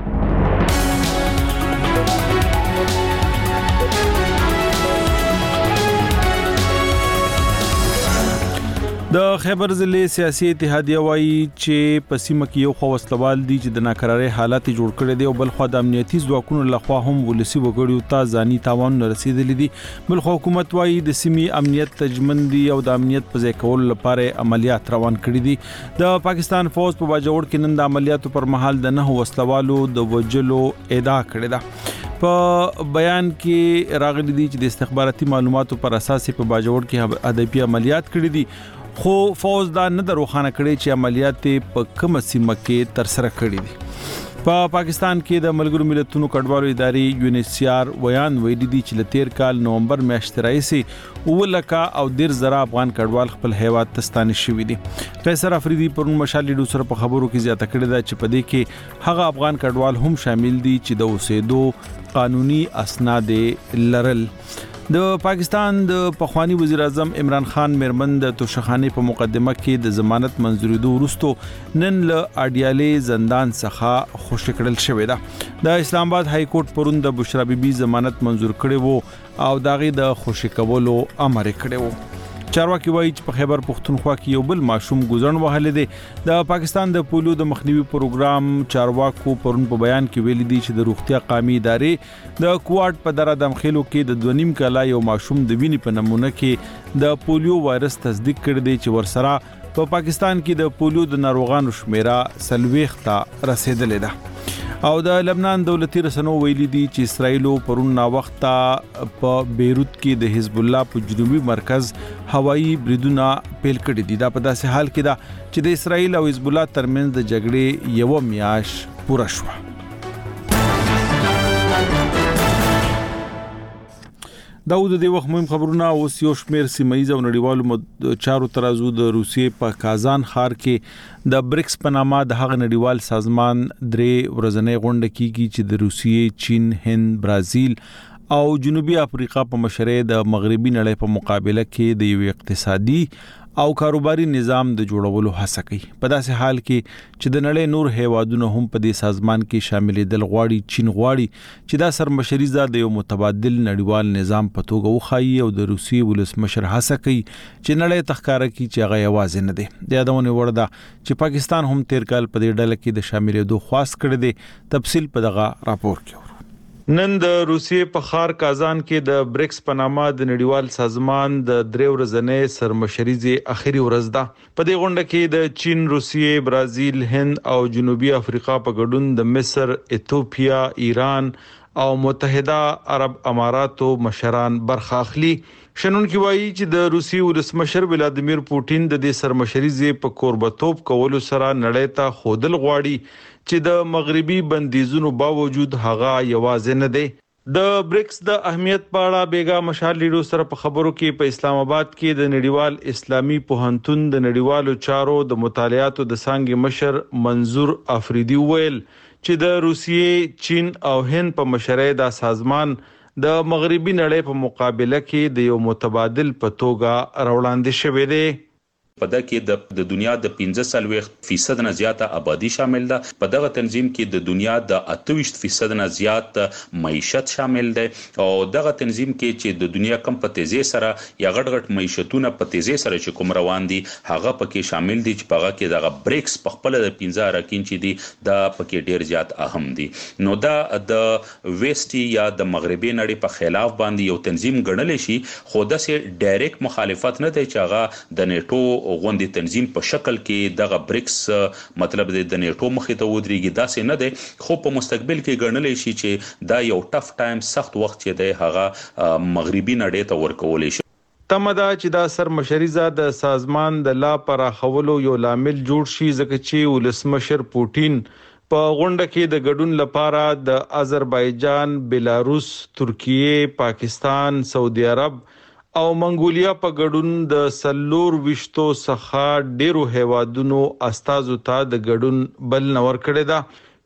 د خیبر ضلع سیاسي اتحادیه وایي چې په سیمه کې یو خو وسلوال دي چې د ناکراري حالات جوړ کړي دي او بل خو د امنیتي ځواکونو لخوا هم ولسی وګړیو ته ځاني تاوان رسیدلی دي بل خو حکومت وایي د سیمي امنیت تجمندي او د امنیت په ځای کول لپاره عملیات روان کړي دي د پاکستان فوج په باجوړ کې نن د عملیاتو پر مهال د 9 وسلوالو د وجلو ادعا کړې ده په بیان کې راغلي دي چې د استخباراتي معلوماتو پر اساس په باجوړ کې هدفي عملیات کړي دي خو فوج دا نه دروخانه کړي چې عملیات په کومه سیمه کې تر سره کړي دي په پاکستان کې د ملګرو ملتونو کډوالو ادارې یونیسیار ویان ویلي دي چې لتیر کال نومبر میاشتې راځي ولکه او ډیر زره افغان کډوال خپل هیواد ته ستانه شوي دي قیصر افریدي پرون مشال ډیډو سره په خبرو کې زیاته کړې ده چې په دې کې هغه افغان کډوال هم شامل دي چې د اوسېدو قانوني اسناد لرل د پاکستان د پخوانی وزیر اعظم عمران خان مرمن د توشخانه په مقدمه کې د ضمانت منځورېدو وروسته نن له اډیالې زندان څخه خوشی کړل شوې ده د اسلام آباد های کورټ پرون د بشرا بیبي ضمانت منظور کړي وو او داغي د خوشی کولو امر کړي وو چارواکي وایي چې په خیبر پختونخوا کې یو بل ماشوم ګزړن وهلې دي د پاکستان د پولیو د مخنیوي پروګرام چارواکو پرون په بیان کې ویلي دي چې د روغتیا قامي ادارې د کوارټ په دره دمخېلو کې د 2.5 کاله یو ماشوم د وینې په نمونه کې د پولیو وایرس تصدیق کړی دی چې ورسره په پاکستان کې د پولیو د ناروغانو شمیره 40 ته رسیدلې ده او د لبنان دولتي رسنیو ویلي دي چې اسرایل پرون نا وخت په بیروت کې د حزب الله په جنوبي مرکز هوایي بریدونه پیل کړي دي دا په داسې حال کې ده چې د اسرایل او حزب الله ترمنځ د جګړې یو میاش پوره شوه داود د وخت مهم خبرونه اوس یو شمیر سیمایي او نړیوالو چارو ترازو د روسیې په کازان ښار کې د بریکس په نامه د هغه نړیوال سازمان درې ورځنۍ غونډه کیږي چې د روسیې، چین، هند، برازیل او جنوبي افریقا په مشرۍ د مغربي نړۍ په مقابله کې د یو اقتصادي او کاروباري نظام د جوړولو هڅه کوي په داسې حال کې چې د نړۍ نور هیوادونو هم په دې سازمان کې شاملېدل غواړي چین غواړي چې دا سرمشري د یو متبادل نړیوال نظام په توګه وخایي او د روسي ولسمشر هڅه کوي چې نړۍ تخکاره کوي چې هغه یوازې نه دی د یادونه ورده چې پاکستان هم تیر کال په دې ډله کې د شاملېدو خواست کړی دی تفصیل په دغه راپور کې نن د روسیې په ښار کازان کې د بریکس په نامه د نړیوال سازمان د درې ورځنۍ سرمشري اخیری ورځ ده په دې غونډه کې د چین، روسیې، برازیل، هند او جنوبي افریقا په ګډون د مصر، ایتوپیا، ایران او متحده عرب اماراتو مشران برخه اخلي شنونکي وایي چې د روسي ولسمشر ولادیمیر پوتین د دې سرمشري په قربتوب کولو سره نړۍ ته خودل غواړي چې د مغربي بندیزونو باوجود هغه یوازې نه دی د بریکس د اهمیت په اړه بیګا مشال لیډو سره په خبرو کې په اسلام آباد کې د نړیوال اسلامي پوهنتون د نړیوالو چارو د مطالعاتو د څانګې مشر منظور افریدي ویل چې د روسیې، چین او هند په مشرۍ د سازمان د مغربي نړۍ په مقابله کې د یو متبادل په توګه راوړاندې شوی دی په دغه کې د دنیا د 15% نه زیاته آبادی شامل ده په دغه تنظیم کې د دنیا د 28% نه زیات معیشت شامل ده او دغه تنظیم کې چې د دنیا کم په تیزی سره یا غټ معیشتونه په تیزی سره چې کوم روان دي هغه پکې شامل دي چې پغه کې دغه بریکس په خپل د 15 رکین چې دي دا پکې ډیر زیات اهم دي نو دا د ویسټي یا د مغربي نړۍ په خلاف باندې یو تنظیم ګڼل شي خو د سه ډایرکټ مخالفت نه دی چې هغه د نیټو غونډې تنظیم په شکل کې دغه بریکس مطلب د نیټو مخې ته ودرېږي داسې نه دی خو په مستقبل کې ګڼل شي چې دا یو ټف ټایم سخت وخت چې دی هغه مغربي نړۍ ته ورکول شي تمدا چې دا سرمشري د سازمان د لا پراخولو یو لامل جوړ شي ځکه چې ولسمشر پوتین په غونډه کې د ګډون لپاره د آذربایجان، بلاروس، ترکیه، پاکستان، سعودي عرب او منګولیا په ګډون د سلور وشتو څخه ډیرو هیوادونو استازو ته د ګډون بل نور کړی دا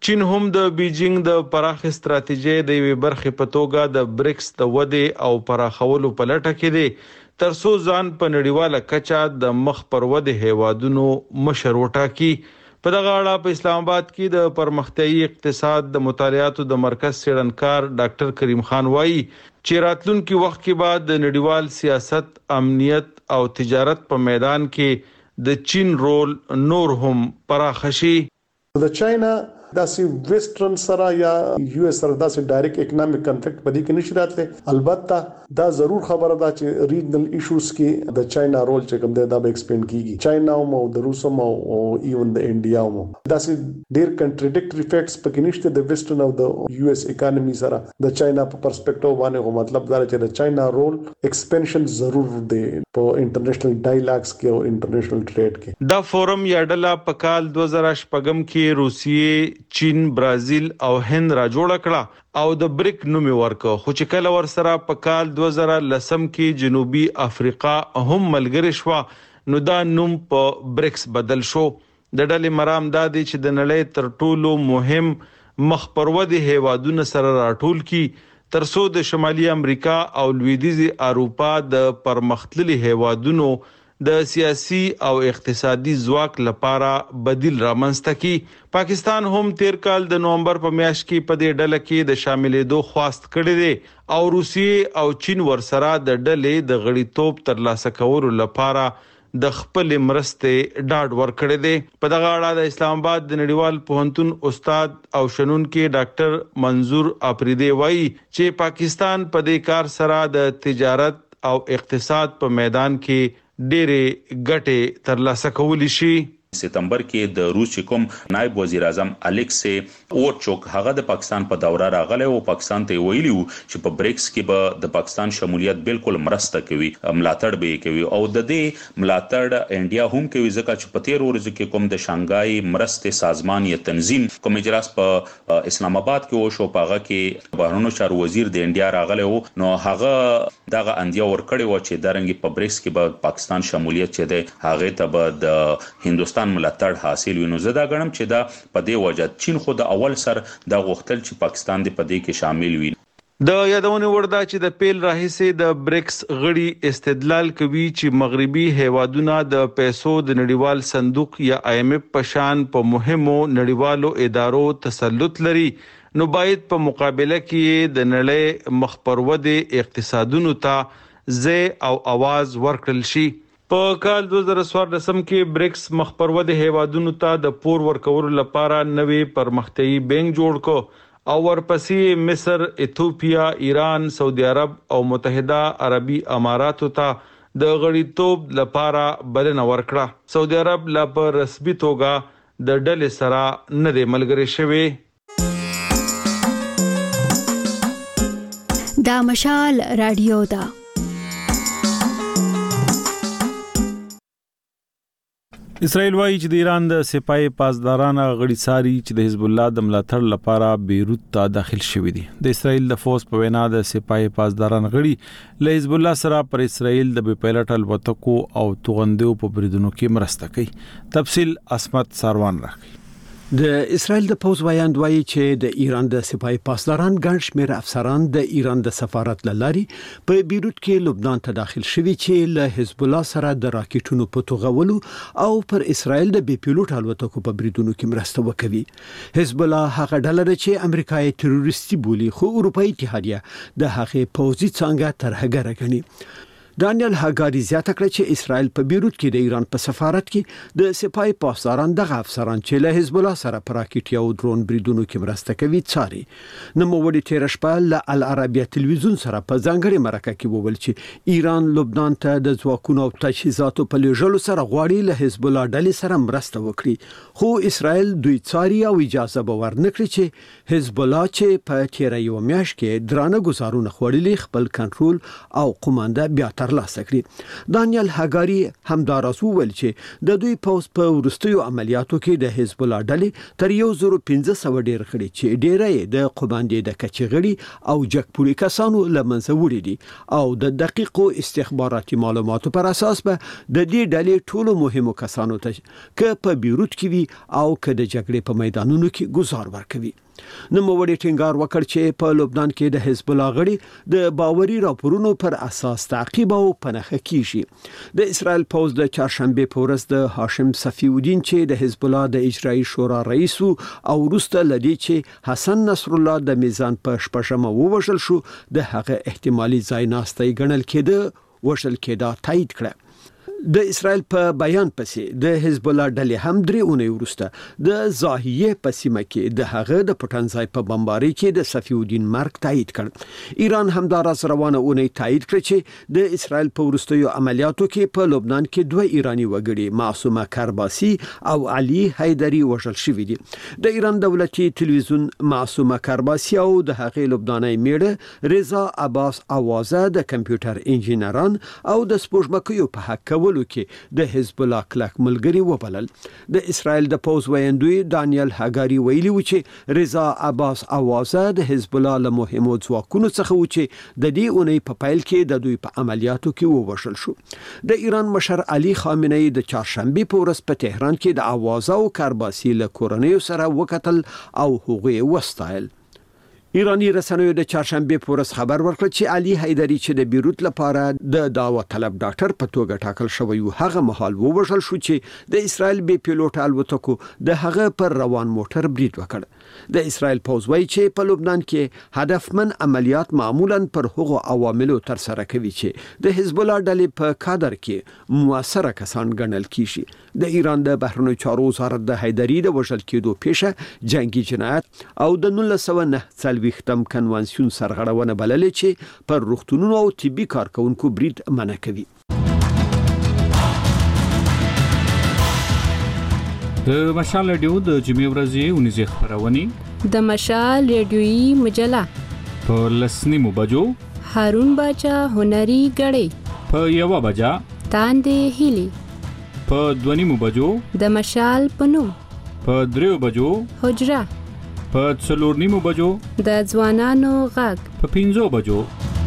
چین هم د بیجینګ د پراخ استراتیژي د یوې برخې په توګه د بریکس د ودې او پراخولو په لټه کې دی ترڅو ځان په نړیواله کچه د مخ پر ودې هیوادونو مشر وټاکي. په دغه اړه په اسلام آباد کې د پرمختیايي اقتصاد د مطالعاتو د مرکز څېړنکار ډاکټر کریم خان وایي چې راتلونکي وخت کې به د نړیوال سیاست، امنیت او تجارت په میدان کې د چین رول نور هم پراخ شي. د چاینا داسې ویسټرن سره یا یو اس سره داسې ډایرکټ اکونومیک کنفلیکټ پدې کې نشي راتله. البته دا ضرور خبره ده چې ریجنل ایشوز کې د چاینا رول چې کوم دی دا به ایکسپینډ کیږي. چاینا او د روس او ایون د انډیا او داسې ډیر کنټراډیکټری فیکټس پکې نشته د ویسټرن او د یو اس اکانومي سره د چاینا په پرسپیکټیو باندې. مطلب دا چې د چاینا رول ایکسپینشن ضرور دی په انټرنیشنل ډایلاګز کې او انټرنیشنل ټریډ کې. دا فورم یا ډله په کال 2018 کې روسیې، چین، برازیل او هند را جوړ کړه او د بریک نوم ورکړ، خو چې کله ورسره په کال 2010 کې جنوبي افریقا هم ملګری شو نو دا نوم په بریکس بدل شو. د ډلې مرام دا دی چې د نړۍ تر ټولو مهم مخ پر ودې هیوادونو سره راټول کی ترڅو د شمالي امریکا او لویدیځي اروپا د پرمختللي هیوادونو د سیاسي او اقتصادي ځواک لپاره بدیل رامنځته کی. پاکستان هم تیر کال د نومبر په میاشت کې په دې ډله کې د شاملېدو خواست کړی دی او روسیې او چین ورسره د ډلې د غړیتوب ترلاسه کولو لپاره د خپل مرستې ډاډ ورکړی دی. په دغه اړه د اسلام آباد د نړیوال پوهنتون استاد او شنونکي ډاکټر منظور اپریدی وایي چې پاکستان په دې کار سره د تجارت او اقتصاد په میدان کې ډېرې ګټې ترلاسه کولی شي. ستمبر کې د روس کوم نائب وزیر اعظم الیکسی اورچوک هغه د پاکستان په دوره راغلی او پاکستان ته ویلی وو چې په بریکس کې به د پاکستان شمولیت بالکل مرسته کوي، ملاتړ به کوي او د دې ملاتړ انډیا هم کوي ځکه چې په تیر ورځ کې کوم د شانګهای مرستې سازمان یا تنظیم کوم اجلاس په اسلام آباد کې وشو، په هغه کې بهرنیو چارو وزیر د انډیا راغلی وو نو هغه دغه اندیا ورکړی و چې درنګ په بریکس کې به پاکستان شمولیت چي دی هغه ته به د هندستان ملاتړ حاصل وینو. زه دا غنم چې دا په دې وجه چین خو د اول سر د غوښتل چې پاکستان دې په دې کې شامل وي. د یادونه ورده چې د پیل راهیسې د بریکس غړي استدلال کوي چې مغربي هیوادونه د پیسو د نړیوال صندوق یا IMF په شان په مهمو نړیوالو ادارو تسلط لري نو باید په مقابله کې د نړۍ مخ پر ودې اقتصادونو ته ځای او आवाज ورکړل شي. په کال 2014 کې بریکس مخ پر ودې هیوادونو ته د پور ورکولو لپاره نوې پرمختیايي بانک جوړ کړ او ورپسې مصر، ایتھوپیا، ایران، سعودي عرب او متحده عربي اماراتو ته د غړیتوب لپاره بلنه ورکړه. سعودي عرب لا په رسمي توګه د ډلې سره نه دی ملګری شوی. دا مشال رادیو دا اسرائیل وایي چې د ایران د سپای پاسدارانو غړي ساري چې د حزب الله د ملاتړ لپاره بیروت ته داخل شوي دي. د اسرائیل د فوز په وینا د سپای پاسداران غړي له حزب الله سره پر اسرائیل د بیپایلټ الوتکو او توغندو په بریدونو کې مرسته کوي. تفصیل اسمت ساروان راکړي. د اسرائیل د پوز وایي چې د ایران د سپای پاسداران ګڼ شمېر افسران د ایران د سفارت لاري په بیروت کې لبنان ته داخل شوي چې له حزب الله سره د راکټونو په توغولو او پر اسرائیل د بي پیلوټ الوتکو په بریدونو کې مرسته وکوي. حزب الله هغه ډله چې امریکا یې تروریستي بولي خو اروپאי اتحادیه د هغه پوځي څنګه ترهګر غني. دانیل هاګاری زیاته کړه چې اسرائیل په بیروت کې د ایران په سفارت کې د سپای پاسداران دغه افسران چې له حزب الله سره پر راکټ او درون بریدونو کې مرسته کوي څاري. نوموړي تیر شپه له العربیه تلویزیون سره په ځانګړي مرکه کې وویل چې ایران لبنان ته د ځواکونو او تجهیزاتو په لېږلو سره غواړي له حزب الله ډلې سره مرسته وکړي خو اسرائیل دوی څاري او اجازه به ورنکړي چې حزب الله چې په تیر یو میاشت کې درانه ګزارونه خوړلي خپل کنټرول او قومانده بیا ترلاسه کړي. دانیل هاګاری همداراز وویل چې د دوی پوز په ورستیو عملیاتو کې د حزب الله ډلې تر 1500 ډیر کړي چې ډیره د قوماندې د کچغړي او جګپوري کسانو لمنځه وړي دي او د دقیقو استخباراتي معلوماتو پر اساس به د دې ډلې ټولو مهمو کسانو ته ک په بیروت کې وي او ک د جګړې په میدانونو کې گزار ورکوي. نوموړي ټینګار وکړ چې په لبنان کې د حزب الله غړي د باوري راپورونو پر اساس تعقیب او پنهخه کیږي. د اسرائیل پوز د چهارشنبه په ورځ د هاشم صفی الدین چې د حزب الله د اجرایي شورا رئیس او وروسته لدی چې حسن نصر الله د میزان په شپږمه ووژل شو د هغه احتمالي ځای ناستي ګڼل کېده وشل کېده تایید کړه. د اسرائیل په بیان پسې د حزب الله ډلې هم درې اونۍ وروسته د زاهیه په سیمه کې د هغه د پټنځای په بمباري کې د صفی الدین مرګ تایید کړ. ایران همداراز روانه اونۍ تایید کړ چې د اسرائیل په وروستیو عملیاتو کې په لبنان کې دوه ایرانی وګړي معصومه کرباسی او علي حیدری وژل شوي دي. د ایران دولتي تلویزیون معصومه کرباسی او د هغې لبناني میړه رضا عباس اوازه د کمپیوټر انجینران او د سپوږمکیو په حق کولو کې د حزب الله کلک ملګری وبلل. د اسرائیل د پوز ویندوی دانیل هاګاری ویلي و چې رضا عباس اوازه د حزب الله له مهمو ځواکونو څخه و چې د دې اونۍ په پیل کې د دوی په عملیاتو کې ووژل شو. د ایران مشر علي خامنه‌ای د چهارشنبه په ورځ په تهران کې د اوازه او کرباسی له کورنیو سره وکتل او هغوی وستایل. ایرانی رسنیو د چهارشنبه په ورځ خبر ورکړ چې علي حیدری چې د بیروت لپاره د دعوت طلب ډاکټر په توګه ټاکل شوی و هغه مهال ووژل شو چې د اسرائیل بي پیلوټ الوتکو د هغه پر روان موټر برید وکړ. د اسرائیل پوز وایي چې په لبنان کې هدفمن عملیات معمولا پر هغو عواملو تر سره کوي چې د حزب الله ډلې په کادر کې موثره کسان ګڼل کیږي. د ایران د بهرنیو چارو وزارت د حیدری د وژل کېدو پیښه جنگي جنایت او د 1909 ویختم کنوانسیون سرغړونه بللې چې پر روغتونونو او طبي کارکونکو برید منع کوي. د مشال رادیو د جمعې ورځې ونیزه خبرونه د مشال رادیويي مجله په لسنیمو بجو هارون باچا هنري غړې په یو بجا تاندې هلي په دونیمو بجو د مشال پنوم په دریو بجو حجره په څلورنیمو بجو د ځوانانو غږ په 5 بجو.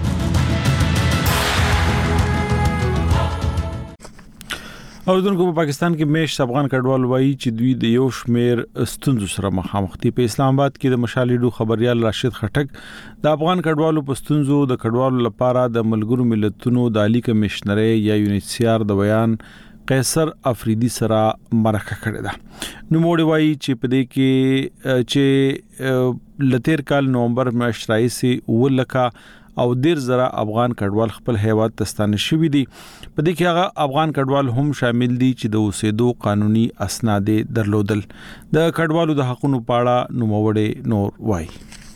اوردونکو په پاکستان کې میش افغان کډوال وایي چې دوی د یو شمیر ستونزو سره مخامخ دي. په اسلام آباد کې د مشالېډو خبريال راشد خټک د افغان کډوالو په ستونزو د کډوالو لپاره د ملګرو ملتونو د عالی کمشنري یا یونیسیار د بیان قیصر افریدي سره مرکه کړې ده. نو موږ وایي چې په دې کې چې لتیر کال نومبر میاشت راځي ولکه او ډیر زره افغان کډوال خپل هیواد ته ستانه شوي دي. په دې کې هغه افغان کډوال هم شامل دي چې د اوسېدو قانوني اسناد درلودل. د کډوالو د حقوقو په اړه نوموړی نور وایي.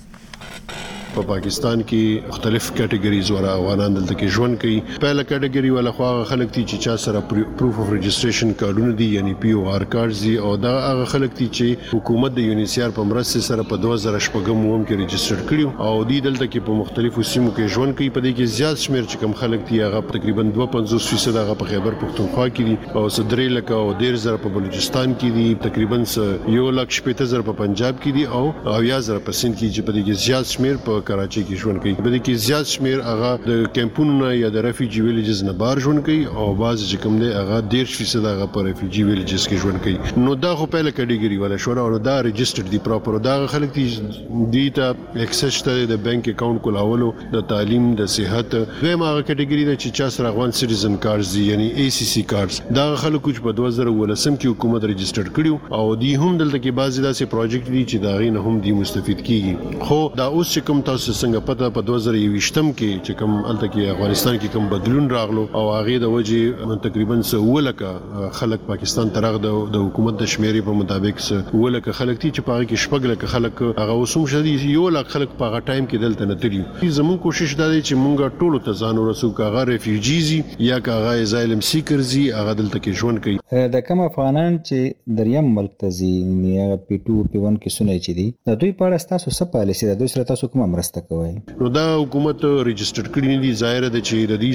په پاکستان کې مختلف کټګریز ور افغانان دلته کې ژوند کوي. پهله کټګری ولا خو خلک دي چې چا سره پروف اف ريجستریشن کارډونه دي یعنی پی او آر کارډز دي او دا هغه خلک دي چې حکومت د یونیسیار په مرسته سره په 2014 هم کې ريجستر کړیو او دي دلته کې په مختلفو سیمو کې ژوند کوي. په دې کې زیات شمیر چې کم خلک دي هغه تقریبا 52% هغه په خیبر پختونخوا کې دي او صدري لکه او 1.5 په بلوچستان کې دي، تقریبا 1,50,000 په پنجاب کې دي او 10,000 په سند کې چې په دې کې زیات شمیر په کراچي کې ژوند کوي. په دې کې زیات شمیر هغه د کیمپونو یا د ریفیوجی ویلیجز نه بار ژوند کوي او بعض چې کوم دی هغه 1.5% هغه په ریفیوجی ویلیجز کې ژوند کوي. نو دا خو په کټګری ولا شورا او دا ريجسترډ دي پراپر دا خلک دي ته اکسس ته د بانک اکاونټ کولولو د تعلیم د صحت دویمه کټګری د چې چا سره افغان سټیزن کارډز دي یعنی ای سی سی کارډز دا خلکو چې په 2018 کې حکومت ريجستر کړیو او دی هم دلته کې بعضی داسې پروجیکټ دي چې دا غي نه هم دي مستفید کیږي. خو دا اوس چې کوم تاسو څنګه پته په 2020 کې چې کوم الته کې افغانستان کې کوم بدلون راغلو او هغه د وجه تقریبا 100 خلک پاکستان ترغه د حکومت د شمیرې په مطابق 100 خلک دي چې پاره کې شپږ خلک هغه وسوم شدي 100 خلک په هغه ټایم کې دلته نه تللی. زمون کوشش دا دی چې مونږ ټولو ته ځان ورسو کاغه ریفیوجیزي یا کاغه اسایلم سیکرزي هغه دلته کې ژوند کوي. د کوم افغانان چې دریم ملک ته ځي یا پی2 پی1 کې سنوي چې دي د دوی په اړه تاسو څه پالیسي د دوی سره تاسو کوم مرسته کوي. نو دا حکومت ريجستر کړی نه دي، ظاهر ده چې د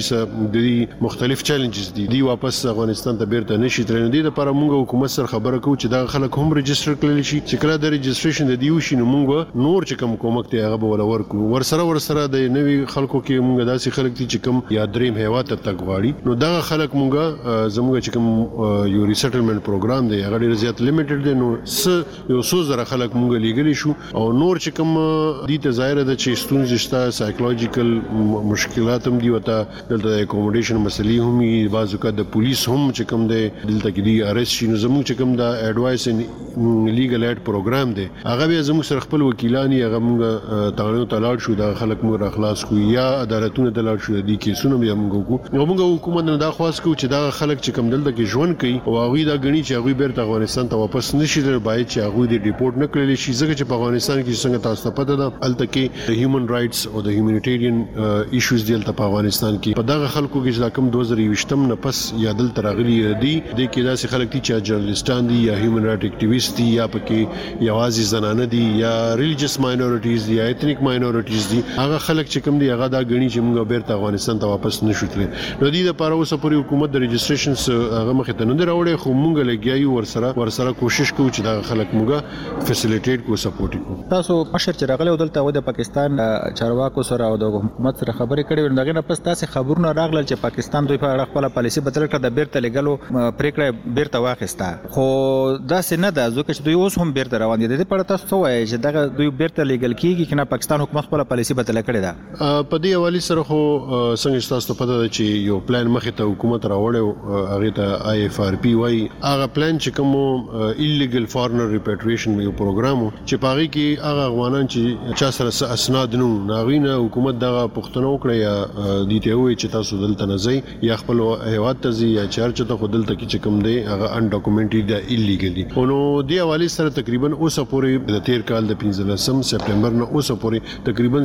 دې مختلف چیلنجز دي واپس افغانستان ته بیرته نشي ترنه دي. لپاره موږ حکومت سره خبره کوو چې دا خلک هم ريجستر کړل شي، چې کله د ريجستریشن د دیو شي نو موږ نور چې کوم کومک ته هغه ولا ورکو. ورسره د نوي خلکو کې موږ داسې خلک دي چې کوم یا دریم هیواد ته تګواړي، نو دا خلک موږ زموږ چې کوم یو ریسټلمنت پروګرام دی هغه ډیر زیات لیمیټډ دی. نو یو څو زره خلک موږ لیګلی شو او نور چې کوم دي ته ظاهر ده چې ستونزې شته، سایکولوژیکل مشکلات هم دي، وته دلته اکوموډیشن مسلې هم وي، بعض وخت د پولیس هم چې کوم دی دلته کې دی ارست شي. نو زموږ چې کوم دا ایڈوایس ان لیګل ایډ پروګرام دی هغه به زموږ سره خپل وکیلانی هغه موږ تاړو تلاړ شو، دا خلک موږ اخلاص کو یا عدالتونه تلاړ شو دي کیسونه به موږ کو. نو موږ حکومت نه دا خواست کو چې دا خلک چې کوم دلته کې ژوند کوي او هغه دا غني چې هغه بیرته افغانستان ته واپس نشي تر باید چې هغه دې ریپورت نه کړل شي، ځکه چې په افغانستان کې څنګه تاسو ته پته ده الته کې د هیومن رائټس او د هیومانیټیرین ایشوز دی الته په افغانستان کې په دغه خلکو کې چې کوم 2020 نه پس یا دل ترغلي دي د کې داسې خلک دي چې جرنالستان دي یا هیومن رائټ اکټیویست دي یا پکې یوازې زنانه دي یا ریلیجیس ماینورټیز دي یا ایتنیک ماینورټیز دي. هغه خلک چې کوم دي هغه دا غني چې موږ بیرته افغانستان ته واپس نشو تللی. نو دې لپاره اوس پورې حکومت د ريجستریشن هغه مخه ته نه راوړي، خو موږ لګیایو ورسره کوشش کوو چې دا خلک موږ فیسیلیټیټ کو سپورټ کوو. تاسو مشر چې راغلی دلته و د پاکستان چارواکو سره او د حکومت سره خبرې کړې، دغه نه پس تاسو خبرونه راغلل چې پاکستان دوی په اړه خپل پالیسی بدل کړ، د بیرته لګلو پریکړه بیرته واخیسته، خو دا څنګه ده ځکه چې دوی اوس هم بیرته روان دي. د دې په اړه تاسو وایي چې دغه دوی بیرته لګل کیږي کنه پاکستان حکومت خپل پالیسی بدل کړې ده؟ په دې حواله سره خو څنګه تاسو ته پته ده چې یو پلان مخې ته حکومت راوړی، هغه ته آی اف آر پی وایي. هغه پلان چې کوم ایلیګل فارنر ریپیټریشن یو پروګرام چې پاره کې هغه افغانان چې چا سره اسناد نو ناغینه حکومت دغه پښتنو کړی یا دته وي چې تاسو دلته نه ځي یا خپل هیواد ته ځي یا چارچ ته خپل دلته کې کوم دی هغه ان ډاکومنټډ دی ایلیګلی. نو دی حواله سره تقریبا اوسه پورې د 13 کال د 15 سپټمبر نه اوسه پورې تقریبا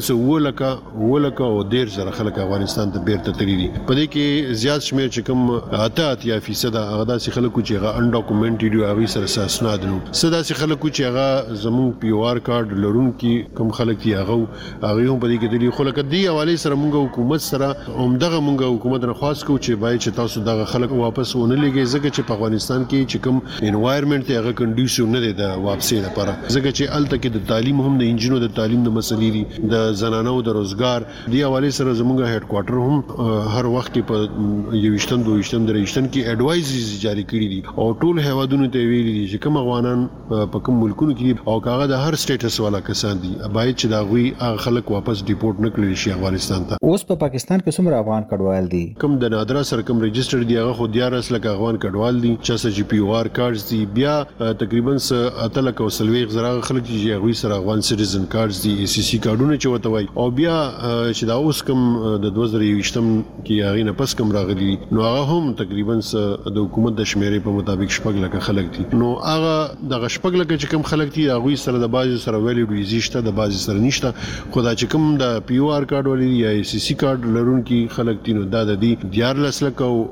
1 او 1.5 زره خلک افغانستان ته بیرته تللی دي. په دې کې زیات شمیر چې کوم 80% هغه داسې خلکو چې هغه ان ډاکومنټډ دی هغه سره اسناد نو سداسې خلکو چې هغه زمون پی او آر کارت لرونکي کوم خلک دی هغه هم په دې کې دي. خو لکه دی حواله سره موږ حکومت سره همدغه موږ حکومت نه خواست کوو چې باید چې تاسو دغه خلک واپس ونه لګي، ځکه چې په افغانستان کې چې کوم انوایرنمنت ته هغه کنډیشن نه دی د واپسي لپاره، ځکه چې الته کې د تعلیم هم د انجینو د تعلیم د مسلې دي، د زنانو د روزګار دی حواله سره زموږ هډ کوارټر هم هر وخت کې په 22 کې اډوایزز جاری کړی دي او ټول هیوادونو ته ویلي دي چې کوم افغانان په کوم ملکونو کې او کاغه د هر سټیټس والا کسان دي باید چې دا غوي هغه خلک واپس ډیپورټ نه کړي شي افغانستان ته. اوس په پاکستان کې څومره افغان کډوال دي؟ کوم د نادرا سره کوم ريجستر دي هغه خو 11 لک افغان کډوال دي چې جی پی او آر کارډز دي، بیا تقریبا 8 لک او 30 زره خلک چې غوي سره افغان سټیزن کارډز دي، ای سی سی کارډونه چې وته وای، او بیا چې دا اوس کوم د 2020 کې هغه نه پس کوم راغلي نو هغه هم تقریبا د حکومت د شمیرې په مطابق 6 لک خلک دي. نو هغه د 6 لک چې کوم خلک دي هغه سره د بازي سره ویلیډ ویزا شته، د بازي سره نشته، خدا چې کوم د پی او آر کارت ولې یا ای سی سی کارت لرونکي خلک دي نو دا د 14 لک او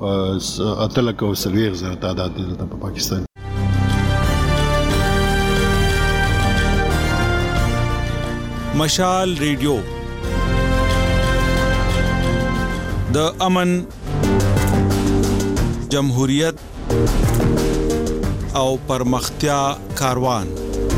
8 لک او 30 زره تعداد دي په پاکستان. مشال ریډیو د امن، جمهوریت او پرمختیا کاروان.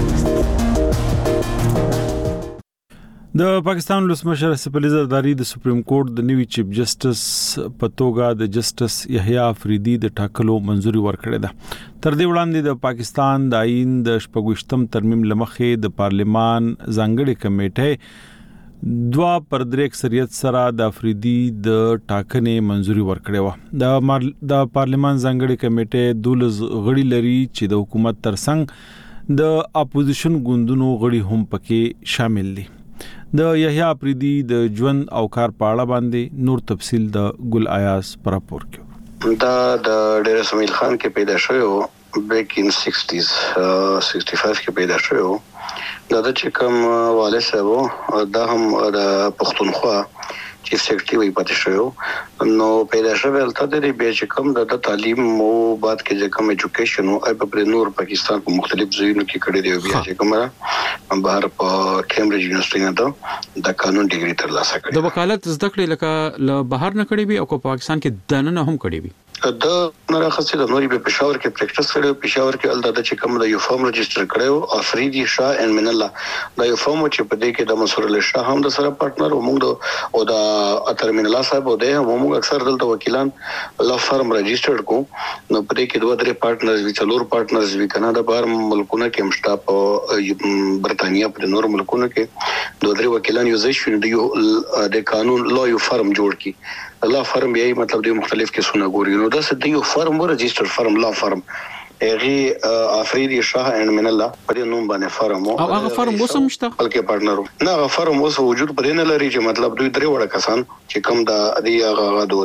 د پاکستان ولسمشر اسف علي زرداری د سپریم کورټ د نوي چیف جسټس په توګه د جسټس یحیی افریدي د ټاکلو منځوري ورکړې ده. تر دې وړاندې د پاکستان د آئین د 26م ترمیم لمخې د پارلیمان ځانګړي کمیټې 2/3 اکثریت سره د افریدي د ټاکنې منځوري ورکړې و. د پارلیمان ځانګړي کمیټې 12 غړي لري چې د حکومت ترڅنګ د اپوزیشن ګوندونو غړي هم پکې شامل دي. د یحیی افریدي د ژوند او کار په اړه باندې نور تفصیل د ګل آیاز پر راپور کې. دا د ډیر اسماعیل خان کې پیدا شوی او بیک ان 60s 65 کې پیدا شوی او دا چې کوم والد صاحب دا هم د پښتونخوا چیف سیکرټری وي پاتې شو نو پیدا شوه البته د بیا چې کوم د تعلیم او بعد کې چې کوم ایجوکیشن او په نور پاکستان په مختلف ځایونو کې کړی دی بیا چې کومه بهر په کیمبرج یونیورسيټي نه د قانون ډیګري ترلاسه کړې د وکالت زده کړې لکه له بهر نه کړې وي او په پاکستان کې دننه هم کړې وي د نراخصه د نوري په پېښور کې پریکټس کړو پېښور کې البته چې کوم د یو فارم رجستر کړو افریدي شاه ان من الله دا یو فارم چې په دې کې د منصور الله شاه هم د سره پارټنر او موږ او د اترمن الله صاحب او د موږ اکثر دلته وکیلان لا فارم رجستر کو نو په دې کې دوه درې پارټنرز وی څلور پارټنرز وی کنه د بهر ملکونو کې مشتا په برتانیا په نور ملکونو کې دوه درې وکیلان یو ځای شو د قانون لا یو فارم جوړ کی لا فارم یې مطلب د مختلف کیسونه ګوري نو دا څه دی یو فارم رجستر فارم لا فارم اغي افریدي شاه ان من الله په دې نوم باندې فارم او هغه فارم وسم شته بلکې پارټنر نه هغه فارم وسو وجود پرې نه لري چې مطلب دوی درې وړه کسان چې کوم د دې هغه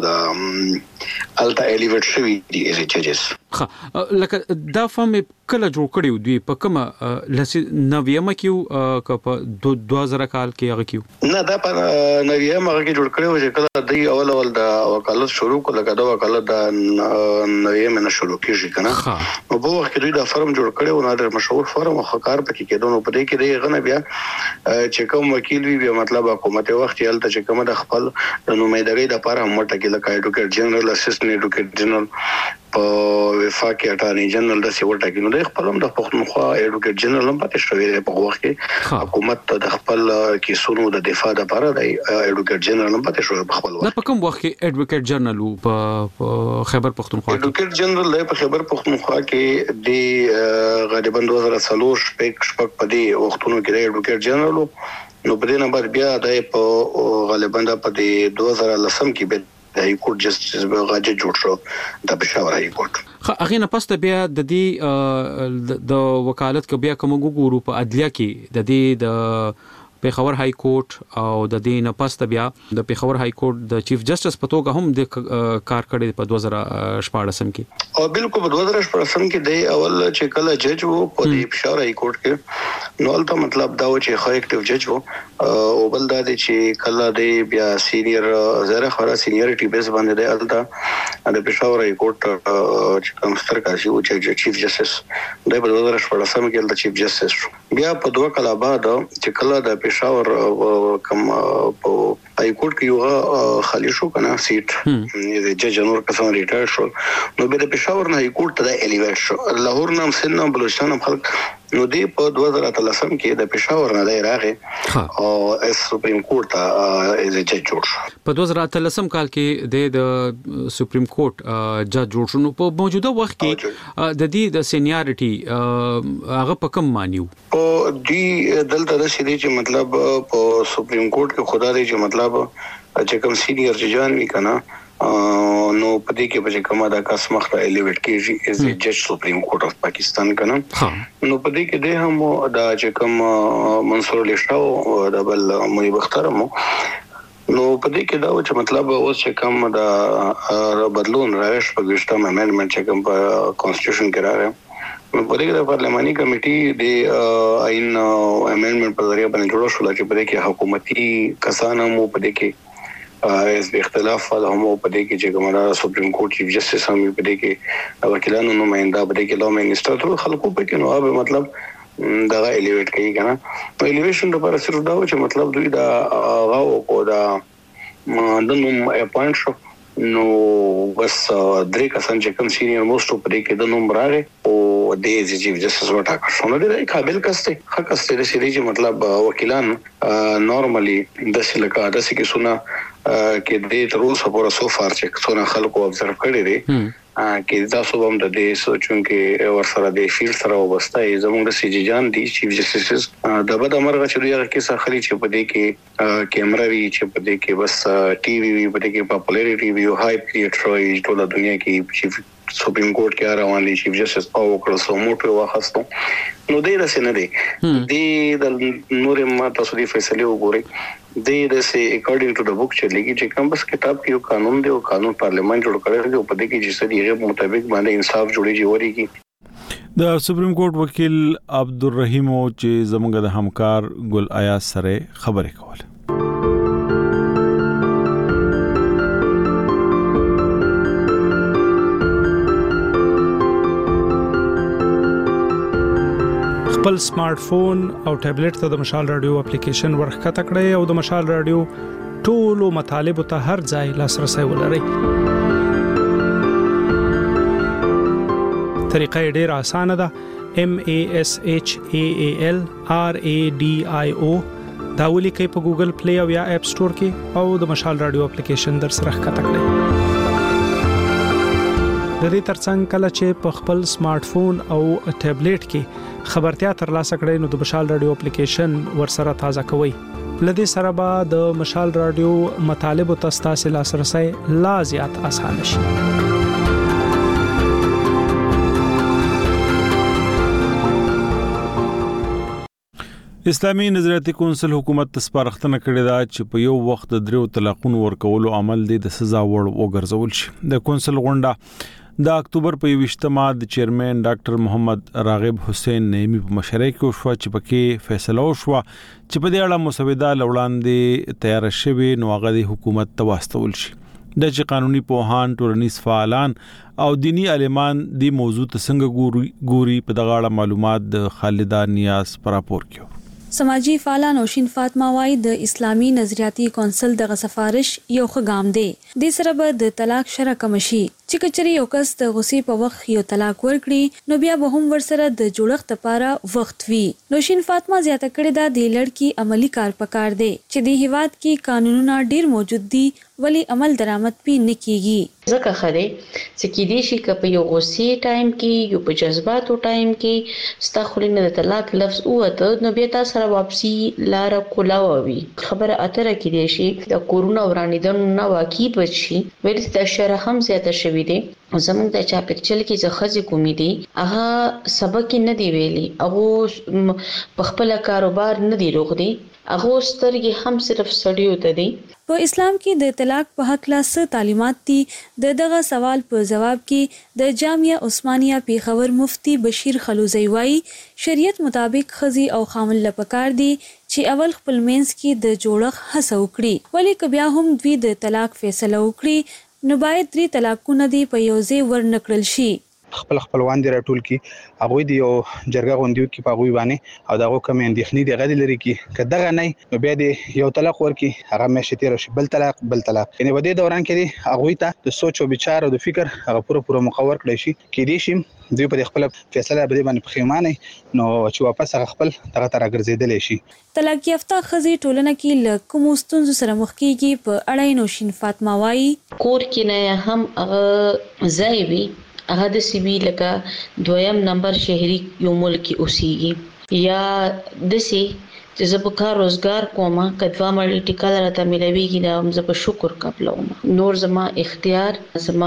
د الټا الیویټ شوی دی از ججز لکه دا فارم کله جوړ کړیو دوی په کومه نویمه کې په 2000 کال کې هغه کیو نه دا په نویمه کې جوړ کړیو چې کله دوی اول د وکالت شروع کړه لکه دا وکالت د نویمه نه شروع کیږي کنه او په وخت کې دوی دا فارم جوړ کړو نو د مشهور فارم خکار پکې کېدو نو په دې کې دی غنه بیا چې کوم وکیل وی بیا مطلب حکومت وخت یې الته چې کوم د خپل د نمائندګۍ د لپاره مټه کې لکه ایډوکیټ جنرال اسسټنټ ایډوکیټ جنرال په وفاق اټارنی جنرال د سیوټه کې نو د خپل هم د پښتونخوا ایډوکیټ جنرال هم پاتې شوی دی په وخت کې حکومت د خپل کیسونو د دفاع لپاره د ایډوکیټ جنرال هم پاتې شوی په خپل وخت په کوم وخت کې ایډوکیټ جنرال په خیبر پښتونخوا ایډوکیټ جنرال په خیبر پښتونخوا کې د غالبا 2003 شپږ په دې وختونو کې د ایډوکیټ جنرال نو په دې نمبر بیا د په غالبا په 2010 کې د هاي کورټ جسټس به غاجه جوړ شو د پېښور هاي کورټ هغه نه پسته بیا د دې د وکالت کې بیا کوم ګورو په عدلیه کې د دې د پېښور هاي کورټ او د دې نه پسته بیا د پېښور هاي کورټ د چیف جسټس په توګه هم د کار کړی په 2014 کې او بالکل په 2014 کې د اول چې کله جج وو په پېښور هاي کورټ کې نو البته مطلب دا و چې خو اکټیو جج وو او بل دا چې کله د بیا سینیئر زره خورا سینیورټي بیس باندې د البته د پېښور هاي کورټ چې کوم سترګاشي او چې چیف جسټس د 2014 کې د چیف جسټس بیا په دوه کال بعد چې کله د پېښور کوم په هاي کورټ کې یو خالی شو کنه سیټ د جج نور کسان ریټایر شو نو به د پېښور نه هاي کورټ ته الیویټ شو لاهور نام سن بلوچستان خلک نو دی په 2013 کې د پېښور نه راغی او سپریم کورټ از جج جوړ شو په 2013 کال کې د سپریم کورټ جج جوړ شو نو په موجوده وخت کې د دې د سینیارټي هغه په کوم معنی او دی دلته د سړي چې مطلب په سپریم کورټ کې خدا دې چې مطلب چې کوم سینیئر ججان وی کنه نو پدې کې به کومه دا کس مخه الیویټ کیږي از جج سپریم کورټ اف پاکستان کنه نو پدې کې د هم دا چې کوم منصور الله شاه او د بل منیب اخترم نو پدې کې دا چې مطلب اوس چې کوم دا بدلون راوښ په ګشتم امندمنت چې کوم په کانسټیټیوشن کې راغی نو په دې کې د پارلماني کمیټي د آئین امندمنت په ذریعہ باندې جوړ شو چې په دې کې حکومتي کسان مو په دې کې اس به اختلاف فل هم په دې کې چې کومه سپریم کورټ چیف جسټس هم په دې کې وکیلانو نمائنده په دې کې لو منسٹر ټول خلکو په کې نو به مطلب دا الیویټ کوي کنه نو الیویشن لپاره صرف دا و چې مطلب دوی دا غاو کو دا د نوم اپاینټ شو نو بس درې کسان چې کوم سینیئر موست په دې کې د نوم راغی او د چیف جسټس وټاکل شو نو د قابل کسته حق است د سړي چې مطلب وکیلان نورمالي د سلکا د سې کې سونه کې د تر اوسه پورې سو فار چې څونه خلکو ابزرو کړی دي کې تاسو هم د دې سوچون کې ورسره د فیلډ سره وبسته زموږ د سي جی جان دي چیف جسټس د بد امرغه چې دوی کې سخري چې په دې کې کیمرا وی چې په دې کې بس ټي وي وی په دې کې پاپولارټي وی او هاي پیټروي ټول دنیا کې چیف سپریم کورټ کې روان دي چیف جسټس او کړو سو موټر واخستو نو دې رسې نه دي د نور ما تاسو دې فیصله وګورئ د سه اکارډینګ ټو د بوک چې لګي چې کوم بس کتاب کې یو قانون دی او قانون پارلیمنت جوړ کړی دی په دې کې چې سړي مطابق باندې انصاف جوړیږي وريږي د سپریم کورټ وکیل عبدالرحیم او چې زموږ د همکار ګل آیاز سره خبرې کوله خپل سمارټ فون او ټابلیټ ته د مشال رادیو اپلیکیشن ورخکته کړئ او د مشال رادیو ټولو مطالبه ته هر ځای لاسرسي ولرئ. طریقه ډېره اسانه ده. MASHALRADIO دا ولیکئ په ګوګل پلی او یا اپ سٹور کې او د مشال رادیو اپلیکیشن در سره ښکته کړئ. د دې ترڅنګ کله چې په خپل سمارټ فون او ټابلیټ کې خبرتیا ترلاسه کړئ نو د مشال رادیو اپلیکیشن ورسره تازه کوئ. لدې سره به د مشال رادیو مطالبه تاسو لاسرسي لا زیات آسان شي. اسلامي نظریاتي کونسل حکومت ته سپارښتنه کړې ده چې په یو وخت د 3 طلاقونو ورکولو عمل د سزا وړ وګرځول شي. د کونسل غونډه د اکتوبر په 28مه د چیرمن ډاکټر محمد راغب حسین نعیمی په مشرۍ کې وشو چې پکې فیصله وشو چې په دې اړه مسوده لوړاندې تیار شوی نو هغه د حکومت ته واستول شي. د چې قانوني پوهان، ټولنیز فعالان او دینی عالمان د موضوع څنګه ګوري په دغه اړه معلومات د خالده نیاز پر راپور کړو. سماجی فعالان نوشین فاطمه وايي د اسلامي نظریاتي کونسل دغه سفارش یو ښه ګام دی. د سره به د طلاق شرع کم شي. چې کچري یو کس د غصې په وخت یو طلاق ورکړي نو بیا به هم ورسره د جوړښت لپاره وخت وي. نوشین فاطمه زیاته کړې ده د لړکی عملی کار پکار دی چې د هیواد کې قانونونه ډیر موجود دي ولی عمل درآمد پی نه کیږي. ځکه خره چې کې دي شي کپ یو غصې ټایم کې یو په جذباتو ټایم کې ستخلینه د طلاق لفظ اوته نو بیا تاسو سره واپسی لار کولاوي خبره اتره کې دي شي د کورونا ورانیدل نه واقعي بچي ول د شرح هم زیاته شوی دي. زموږ د چا پکچل کې ځخځي کومې دي هغه سبق نه دی ویلي هغه په خپل کاروبار نه دی روغ دي هغه سترګې هم صرف سړیو ته دي. په اسلام کې د طلاق په حق لاس تعلیمات دي. دغه سوال په جواب کې د جامعه عثمانیه پیښور مفتی بشیر خلوزی وايي شریعت مطابق خزي او خامل لپاره دي چې اول خپل مینس کې د جوړخ هڅه وکړي ولی کبیا هم دوی د طلاق فیصله وکړي نو باید 3 طلاقونه دی په یوځای ورنکړل شي. خپلوان دي راټول کی هغه دی یو جرګه غونډیو کې پاغوي باندې او دغه کوم اندېخنې دی غدي لري کی کداغه نه نو بیا دی یو طلاق ورکی هغه مشه تیر شي بل طلاق یعنی په دې دوران کې دی هغه ته د سوچ او بچار او د فکر هغه پوره مقور کړی شي کې دی شي دوی په خپل فیصله به باندې پخیمانه نو چې واپس هغه خپل دغه تر ګرځیدل شي. طلاق یافته خزي ټولنه کې لکه مستونز سره مخ کیږي په اړه نوشین فاطمه وايي کور کې نه هم هغه زایوي هغه د سی وی لکه دویم نمبر شهري یو ملک اوسېږي یا د سی چې زه په کار روزګار کوم کدوا مړی ټیکال راته ملويږي دا هم زه په شکر قبلوم نور زما اختیار زما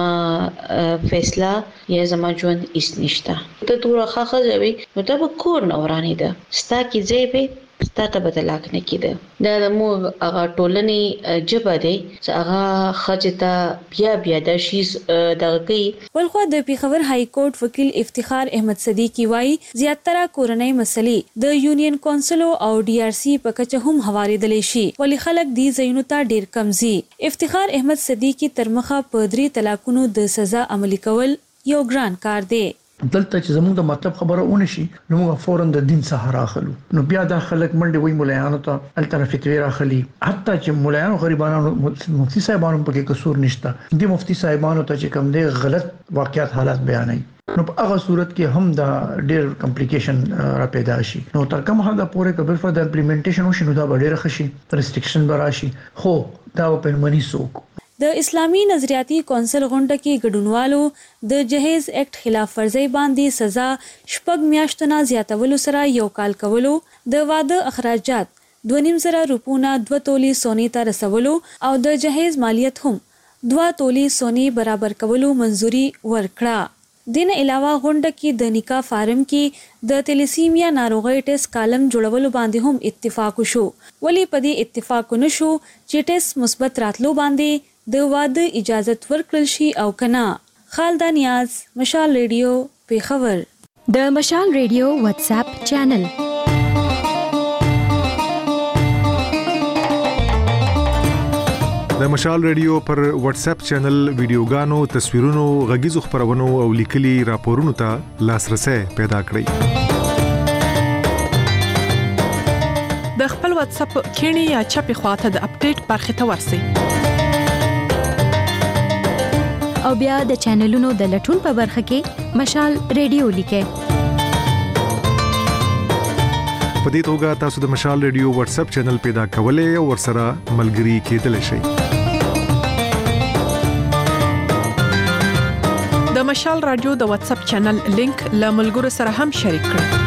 فیصله یا زما ژوند هیڅ نشته ته تور خاخه ځوي نو ته به کور نه ورانی ده ستا کې ځای به ستاته بدلاک نه کیده دا مو هغه ټولنې جبه دی چې هغه خجته بیا د شیز دغه ولخوا د پیښور های کورټ وکیل افتخار احمد صدیقی وايي زیاتره کورنۍ مسلې د یونین کونسل او ډي ار سي په کچه هم حواله دي شي ولی خلک دې زینو ته ډیر کمزي. افتخار احمد صدیقی ترمخه په 3 طلاقونو د سزا عملي کول یو ګران کار دی. دلته چې زموږ د مطلب خبره ونه شي نو موږ فورن د دین څخه راخلو نو بیا د خلک منډي وای مولایانو ته الطرف فتوی راخلي حتی چې مولایانو غریبانو مفتي صاحبانو په کې قصور نشته د مفتي صاحبانو ته چې کوم دي غلط واقعیت حالات بیانوي نو په هغه صورت کې هم دا ډېر کمپلیکیشن را پیدا شي نو تر کوم حد پورې کبل فر د امپلیمنټیشن وشي نو دا ډېر خشي ریسټریکشن براشي خو دا په منی سوک د اسلامي نظریاتي کونسل غونډه کې ګډونوالو د جهیز اکټ خلاف ورزي باندې سزا 6 میاشتو نه زیاتولو سره یو کال کولو د واده اخراجات 2.5 روپونه 2 تولې سونې ته رسولو او د جهیز مالیت هم 2 تولې سونې برابر کولو منځوري ورکړه. دین علاوه غونډه کې د نکاح فارم کې د تلیسیمیا ناروغي ټیسټ کالم جوړولو باندې هم اتفاق وشو ولی په دې اتفاق نشو چې ټیسټ مثبت راتلو باندې د واده اجازت ورکړل شي او کنا. خالده نیاز مشال ریډیو پیښور. د مشال ریډیو واتس اپ چینل د مشال ریډیو پر واتس اپ چینل ویډیوګانو تصویرونو غږیزو خبرونو او لیکلي راپورونو ته لاسرسي پیدا کړئ. د خپل واتس اپ کینی یا چپی خواته د اپډیټ برخه ته ورسی او بیا د چینلونو د لټون په برخه کې مشال ریډیو لیکه په دې توګه تاسو د مشال ریډیو واتس اپ چینل پیدا کولای او ورسره ملګري کېدلی شئ د مشال رادیو د واتس اپ چینل لینک له ملګرو سره هم شریک کړئ